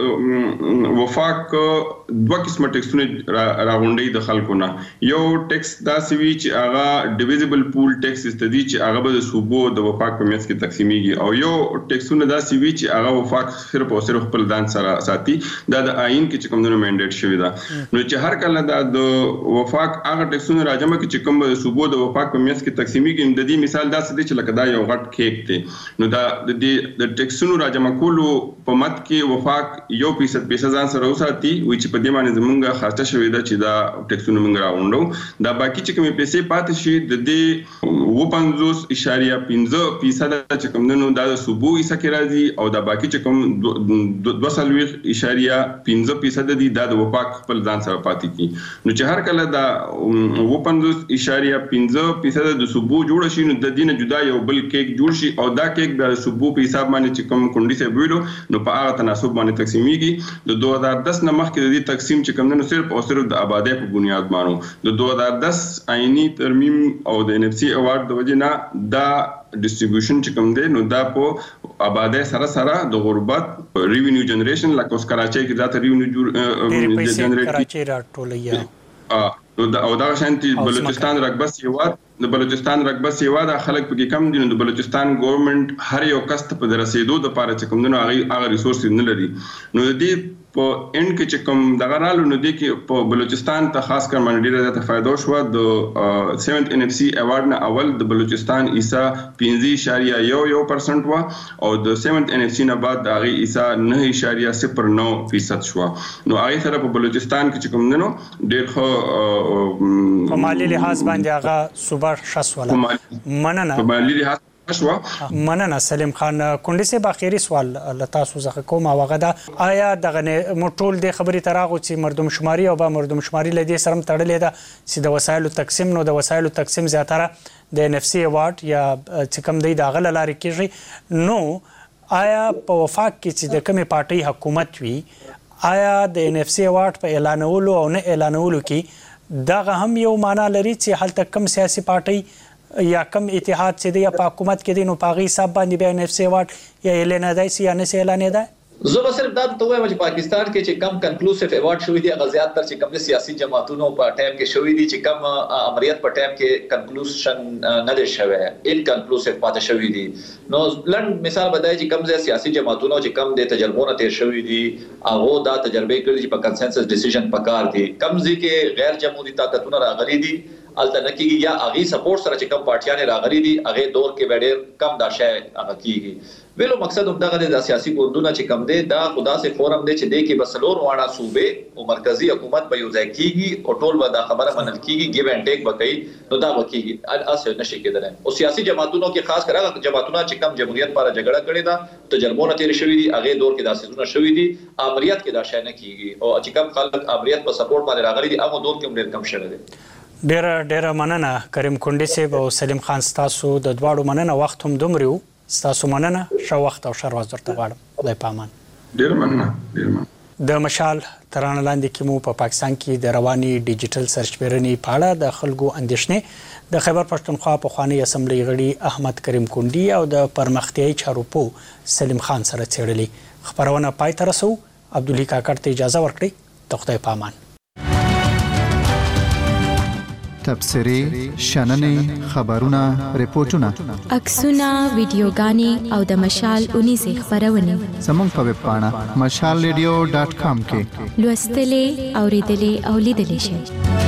دا وفاق دوه قسمه ټیکسونه راغونډي د خلکو نه یو ټیکس داسې وی چې هغه ډیویزبل پول ټیکس استدي چې هغه به د صوبو د وفاق په میث کې تقسیمېږي او یو ټیکسونه داسې وی چې هغه وفاق صرف او صرف خپل ځان سره ساتي دا د آئین کې چې کوم نه منډیټ شوی دا نو چې هر کله د وفاق هغه ټیکسونه راجمه کې چې کوم صوبو د وفاق په میث کې تقسیمېږي د دې مثال داسې دی چې لکه دا یو غټ کیک دی نو دا د دې د ټیکسونو راجمه کولو په مت کې وفاق یو فیصد پیسې ځان سره وساتي وي چې په دې باندې زمونږه خاصه شوې ده چې دا ټیکسونه موږ راوړو دا باقي چې کومې پیسې پاتې شي د دې اووه پنځوس اشاریه پنځه فیصد چې کوم نو دا د صوبو حصہ کې راځي او دا باقي چې کوم دوه څلوېښت اشاریه پنځه فیصد دي دا د وفاق خپل ځان سره پاتې کی نو چې هر کله دا اووه پنځوس اشاریه پنځه فیصد د صوبو جوړ شي نو د دینه جدا یو بل کیک جوړ شي او دا کیک د صوبو په حساب باندې چې کوم کونډي سے ویلو نو په هغه تناسب باندې تقسیمېږي د دوه هزار دس نه مخکې د دې تقسیم چې کوم نو صرف او صرف د آبادی په بنیاد باندې د دوه هزار دس آئینی ترمیم او د ان اف سی ایوارډ د وجه نه دا ډیسټریبیوشن چې کوم دی نو دا په آبادی سره سره د غربت ریوینیو جنریشن لکه اوس کراچۍ کې ذات ریوینیو جنریټ کراچۍ راټولیا او دا او دا شانتي بلوچستان رقبه سیواد د بلوچستان رقبه سیواد خلک پکې کم دي نو د بلوچستان ګورنمنت هر یو کست په رسیدو د پاره چې کوم نو هغه هغه ریسورس نه لري نو د دې په ان کې چې کوم دغه رالو نو د کې په بلوچستان ته خاص کر باندې ډیره زیاته فائدہ شو د سیونت ان اف سی ایوارډ نه اول د بلوچستان ایسا پنځه اشاریه یو یو پرسنټ وا او د سیونت ان اف سی نه بعد د هغه ایسا نه اشاریه صفر نو فیصد شو نو هغه سره په بلوچستان کې چې کوم نو ډیر خو په مالی لحاظ باندې هغه صوبه شاسوله مننه په مالی لحاظ شوا مننه سلیم خان کونډي سے باخيري سوال لتا سوزه کوم واغه دا آیا دغه مټول د خبري تراغو چې مردم شماري او با مردم شماري لدی سرم تړلې ده چې د وسایلو تقسیم نو د وسایلو تقسیم زیاتره د ان اف سی ایوارډ یا چې کوم دی دغه لاري کیږي نو آیا په وفاق کې چې د کومې پارټي حکومت وي آیا د ان اف سی ایوارډ په اعلانولو او نه اعلانولو کې دغه هم یو معنا لري چې هلته کم سیاسي پارټي یا کم اتحاد چې دی په حکومت کې دی نو پاغي حساب باندې به ان اف سی ایوارډ یا اعلان دی یا نه اعلان دی زه به صرف دا ته وایم چې پاکستان کې چې کم کنکلوسیو ایوارډ شوی دی غزيات تر چې کم سیاسي جماعتونو په ټایم کې شوی دی چې کم امریت په ټایم کې کنکلوشن نه دی شوی ان کنکلوسیو پاتې شوی دی نو لند مثال بدای چې کم سیاسي جماعتونو چې کم د تجربو تیر شوی دی هغه دا تجربه کړی چې په کنسنسس ډیسیژن پکار دی کم ځکه غیر جمهوریت طاقتونه راغلي دي الټرنیټیو یا اغي سپورټ سره چې کم پارټیان راغلي دي هغه دور کې ډېر کم دا شی هغه کیږي ویلو مقصد هم دغه د سیاسي ګوندونو چې کم دي دا خدا سي فورم دی چې د کې بسلور واړه صوبې او مرکزی حکومت به یو ځای کیږي او ټول به دا خبره منل کیږي ګیو اینڈ ټیک وکړي نو دا وکیږي اسه نشي کېدل او سیاسي جماعتونو کې خاص کر هغه جماعتونه چې کم جمهوریت لپاره جګړه کړې ده تجربه تیر شوې دي هغه دور کې داسې زونه شوې دي امریت کې دا شی نه کیږي او چې کم خلک امریت په سپورټ باندې راغلي دي هغه دور کې ډېر کم شوی دی ډیر ډیر مننه کریم کونډي صاحب او سلیم خان تاسو د دواړو مننه وخت هم دومره ستاسو مننه شو وخت او شر واز درته غواړم خدای پامان ډیر مننه ډیر مننه. د مشال ترانه لاندې کې مو په پا پاکستان کې د رواني ډیجیټل سرچپیرنې په اړه د خلکو اندېښنې د خیبر پښتونخوا پخوانی اسمبلی غړي احمد کریم کونډي او د پرمختیایي چارو پوه سلیم خان سره څېړلې. خبرونه پای ته رسو. عبدالحی کاکړ ته اجازه ورکړئ. د خدای په امان. تبصرې، شننې، خبرونه، ریپورتونه، عکسونه، ویډیوګانې او د مشال اونیزې خبرونه زموږ په ویب پاڼه مشال ریډیو ډاټ کام کې لوستلې، اوریدلې او لیدلې شئ.